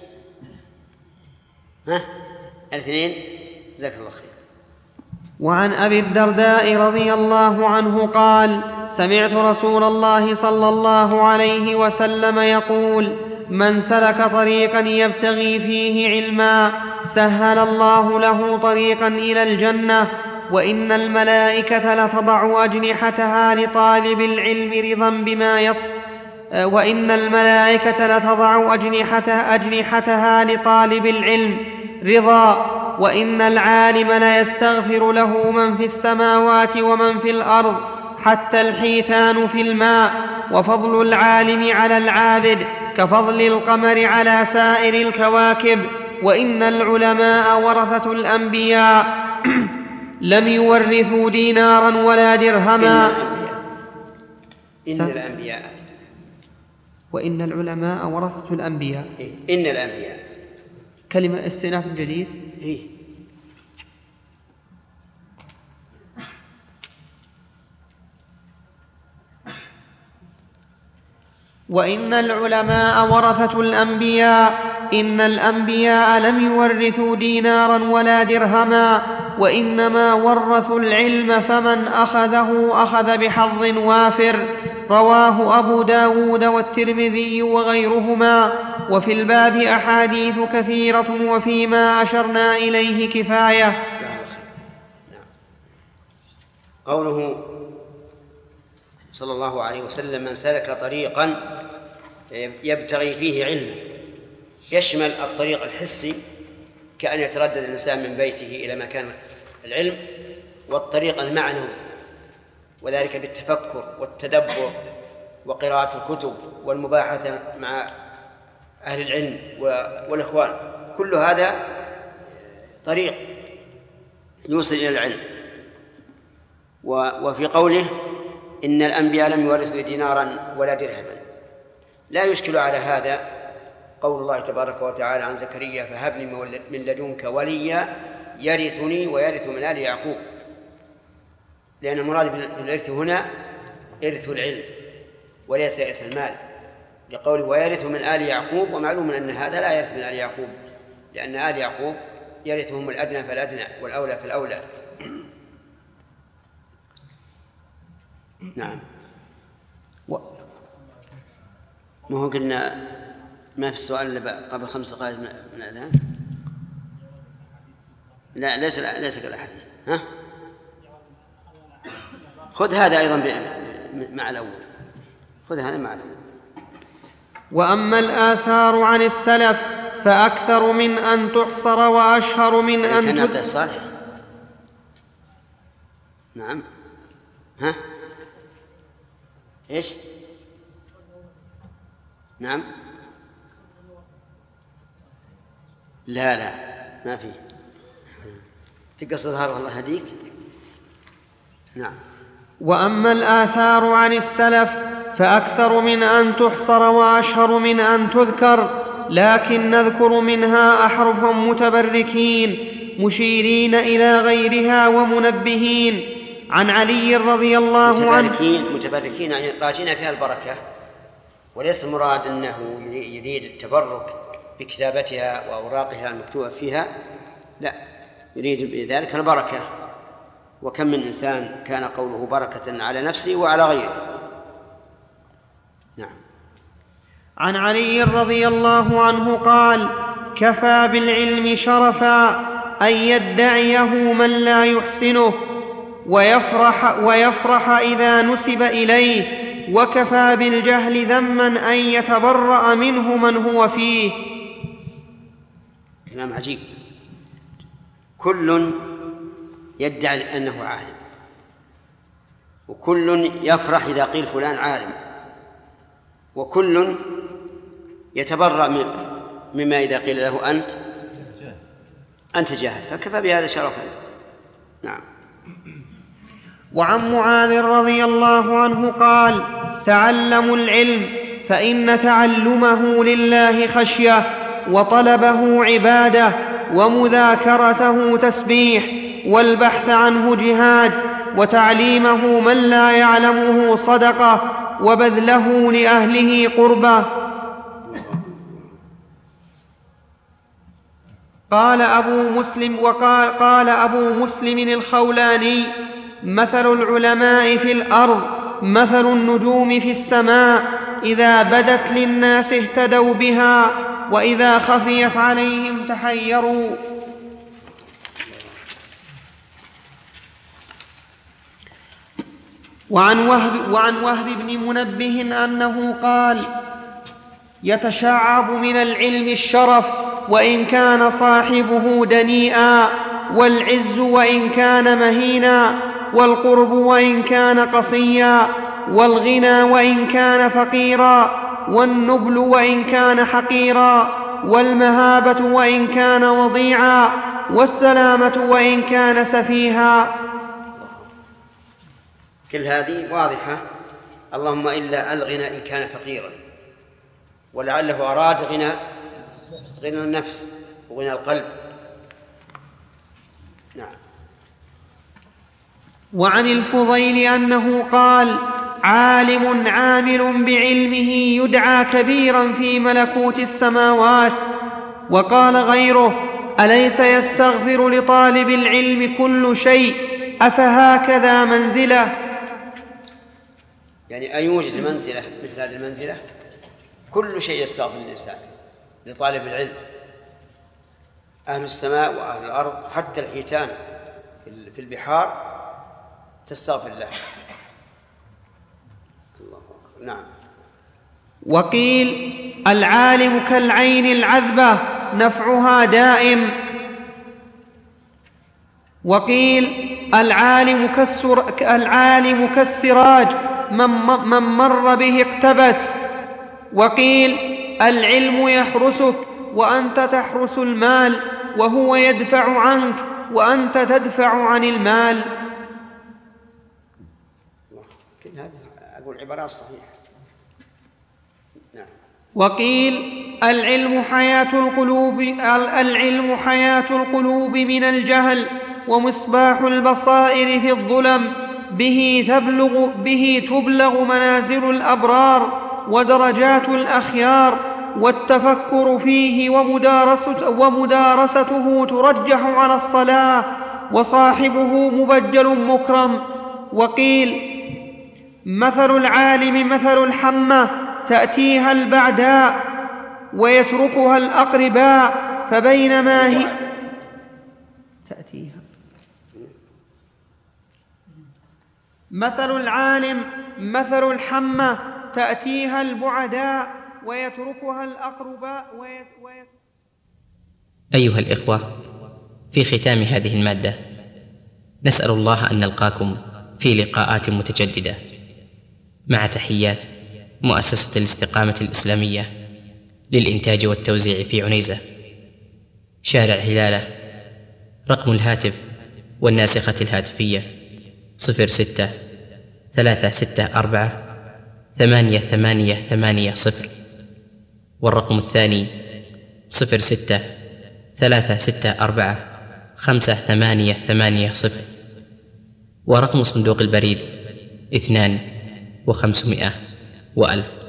ها؟ الاثنين. جزاك الله خير. وعن أبي الدرداء رضي الله عنه قال: سمعت رسول الله صلى الله عليه وسلم يقول: من سلك طريقا يبتغي فيه علما سهل الله له طريقا إلى الجنة، وإن الملائكة لتضع أجنحتها لطالب العلم رضا بما يص وإن الملائكة لتضع أجنحتها, أجنحتها لطالب العلم رضا، وإن العالم ليستغفر له من في السماوات ومن في الأرض حتى الحيتان في الماء. وفضل العالم على العابد كفضل القمر على سائر الكواكب. وإن العلماء ورثة الأنبياء لم يورثوا دينارا ولا درهما. إن الأنبياء وإن العلماء ورثة الأنبياء. إن الأنبياء كلمة استئناف جديد. إيه؟ وإن العلماء ورثة الأنبياء، إن الأنبياء لم يورثوا دينارا ولا درهما، وإنما ورثوا العلم، فمن أخذه أخذ بحظ وافر. رواه أبو داود والترمذي وغيرهما. وفي الباب أحاديث كثيرة، وفيما أشرنا إليه كفاية. قوله صلى الله عليه وسلم: من سلك طريقا يبتغي فيه علما، يشمل الطريق الحسي كأن يتردد الإنسان من بيته إلى مكان العلم، والطريق المعنوي، وذلك بالتفكر والتدبر وقراءة الكتب والمباحثة مع أهل العلم والإخوان. كل هذا طريق يوصل إلى العلم. وفي قوله: إن الأنبياء لم يورثوا دينارا ولا درهما، لا يشكل على هذا قول الله تبارك وتعالى عن زكريا: فهب لي من لدنك وليا يرثني ويرث من آل يعقوب، لأن المراد بالإرث هنا إرث العلم وليس إرث المال، لقوله ويرث من آل يعقوب، ومعلوم أن هذا لا يرث من آل يعقوب، لأن آل يعقوب يرثهم الأدنى فالأدنى والأولى فالأولى. نعم. و... ما هو قلنا ما في السؤال اللي قبل خمس دقائق من الأذان؟ لا، ليس ليس كالأحاديث. ها؟ خذ هذا أيضا مع الأول، خذ هذا مع الأول. وأما الآثار عن السلف فأكثر من أن تحصر وأشهر من أن تد... صالح. نعم. ها؟ إيش؟ نعم. لا لا ما في. تقصد هذا والله هديك. نعم. وأما الآثار عن السلف فأكثر من أن تحصر وأشهر من أن تذكر، لكن نذكر منها أحرفا متبركين مشيرين إلى غيرها ومنبهين. عن علي رضي الله عنه متبركين متبركين يعني راجين فيها البركة، وليس المراد أنه يريد التبرك بكتابتها وأوراقها المكتوبة فيها، لا، يريد بذلك البركة. وكم من إنسان كان قوله بركة على نفسه وعلى غيره. نعم. عن علي رضي الله عنه قال: كفى بالعلم شرفا أن يدعيه من لا يحسنه، ويفرح, ويفرح إذا نسب إليه، وكفى بالجهل ذما أن يتبرأ منه من هو فيه. كلام عجيب. كل يدعي أنه عالم، وكل يفرح إذا قيل فلان عالم، وكل يتبرأ مما إذا قيل له أنت أنت جاهل، فكفى بهذا شرفا. نعم. وعن معاذ رضي الله عنه قال: تعلموا العلم فإن تعلمه لله خشية، وطلبه عبادة، ومذاكرته تسبيح، والبحث عنه جهاد، وتعليمه من لا يعلمه صدقة، وبذله لأهله قربة. قال أبو مسلم وقال قال أبو مسلم الخولاني: مثل العلماء في الأرض مثل النجوم في السماء، إذا بدت للناس اهتدوا بها، وإذا خفيت عليهم تحيروا. وعن وهب, وعن وهب بن منبه أنه قال: يتشعب من العلم الشرف وإن كان صاحبه دنيئا، والعز وإن كان مهينا، والقرب وإن كان قصيا، والغنى وإن كان فقيرا، والنبل وإن كان حقيرا، والمهابة وإن كان وضيعا، والسلامة وإن كان سفيها. كل هذه واضحة. اللهم إلا الغنى إن كان فقيرا، ولعله أراد غنى غنى النفس وغنى القلب. نعم. وعن الفضيل أنه قال: عالم عامل بعلمه يدعى كبيرا في ملكوت السماوات. وقال غيره: أليس يستغفر لطالب العلم كل شيء أفهكذا منزله؟ يعني أن يوجد منزلة مثل هذه المنزلة كل شيء يستغفر الإنسان لطالب العلم، أهل السماء وأهل الأرض، حتى الحيتان في البحار تستغفر الله. الله أكبر. نعم. وقيل: العالم كالعين العذبة نفعها دائم. وقيل: العالم كالسر... العالم كالسراج من... من مر به اقتبس. وقيل: العلم يحرسك وأنت تحرس المال، وهو يدفع عنك وأنت تدفع عن المال. أقول عبارات صحيحة. نعم. وقيل: العلم حياة القلوب العلم حياة القلوب من الجهل، ومصباح البصائر في الظلم، به تبلغ به تبلغ منازل الأبرار ودرجات الأخيار، والتفكر فيه ومدارسته, ومدارسته ترجح على الصلاة، وصاحبه مبجل مكرم. وقيل: مثل العالم مثل الحمة تأتيها البعداء ويتركها الأقرباء، فبينما هي تأتيها مثل العالم مثل الحمة تأتيها البعداء ويتركها الأقرباء ويت... ويت... أيها الإخوة، في ختام هذه المادة نسأل الله أن نلقاكم في لقاءات متجددة، مع تحيات مؤسسة الاستقامة الإسلامية للإنتاج والتوزيع في عنيزة، شارع هلالة. رقم الهاتف والناسخة الهاتفية صفر ستة ثلاثة ستة أربعة ثمانية ثمانية ثمانية صفر، والرقم الثاني صفر ستة ثلاثة ستة أربعة خمسة ثمانية ثمانية صفر، ورقم صندوق البريد اثنان وخمسمائة وألف.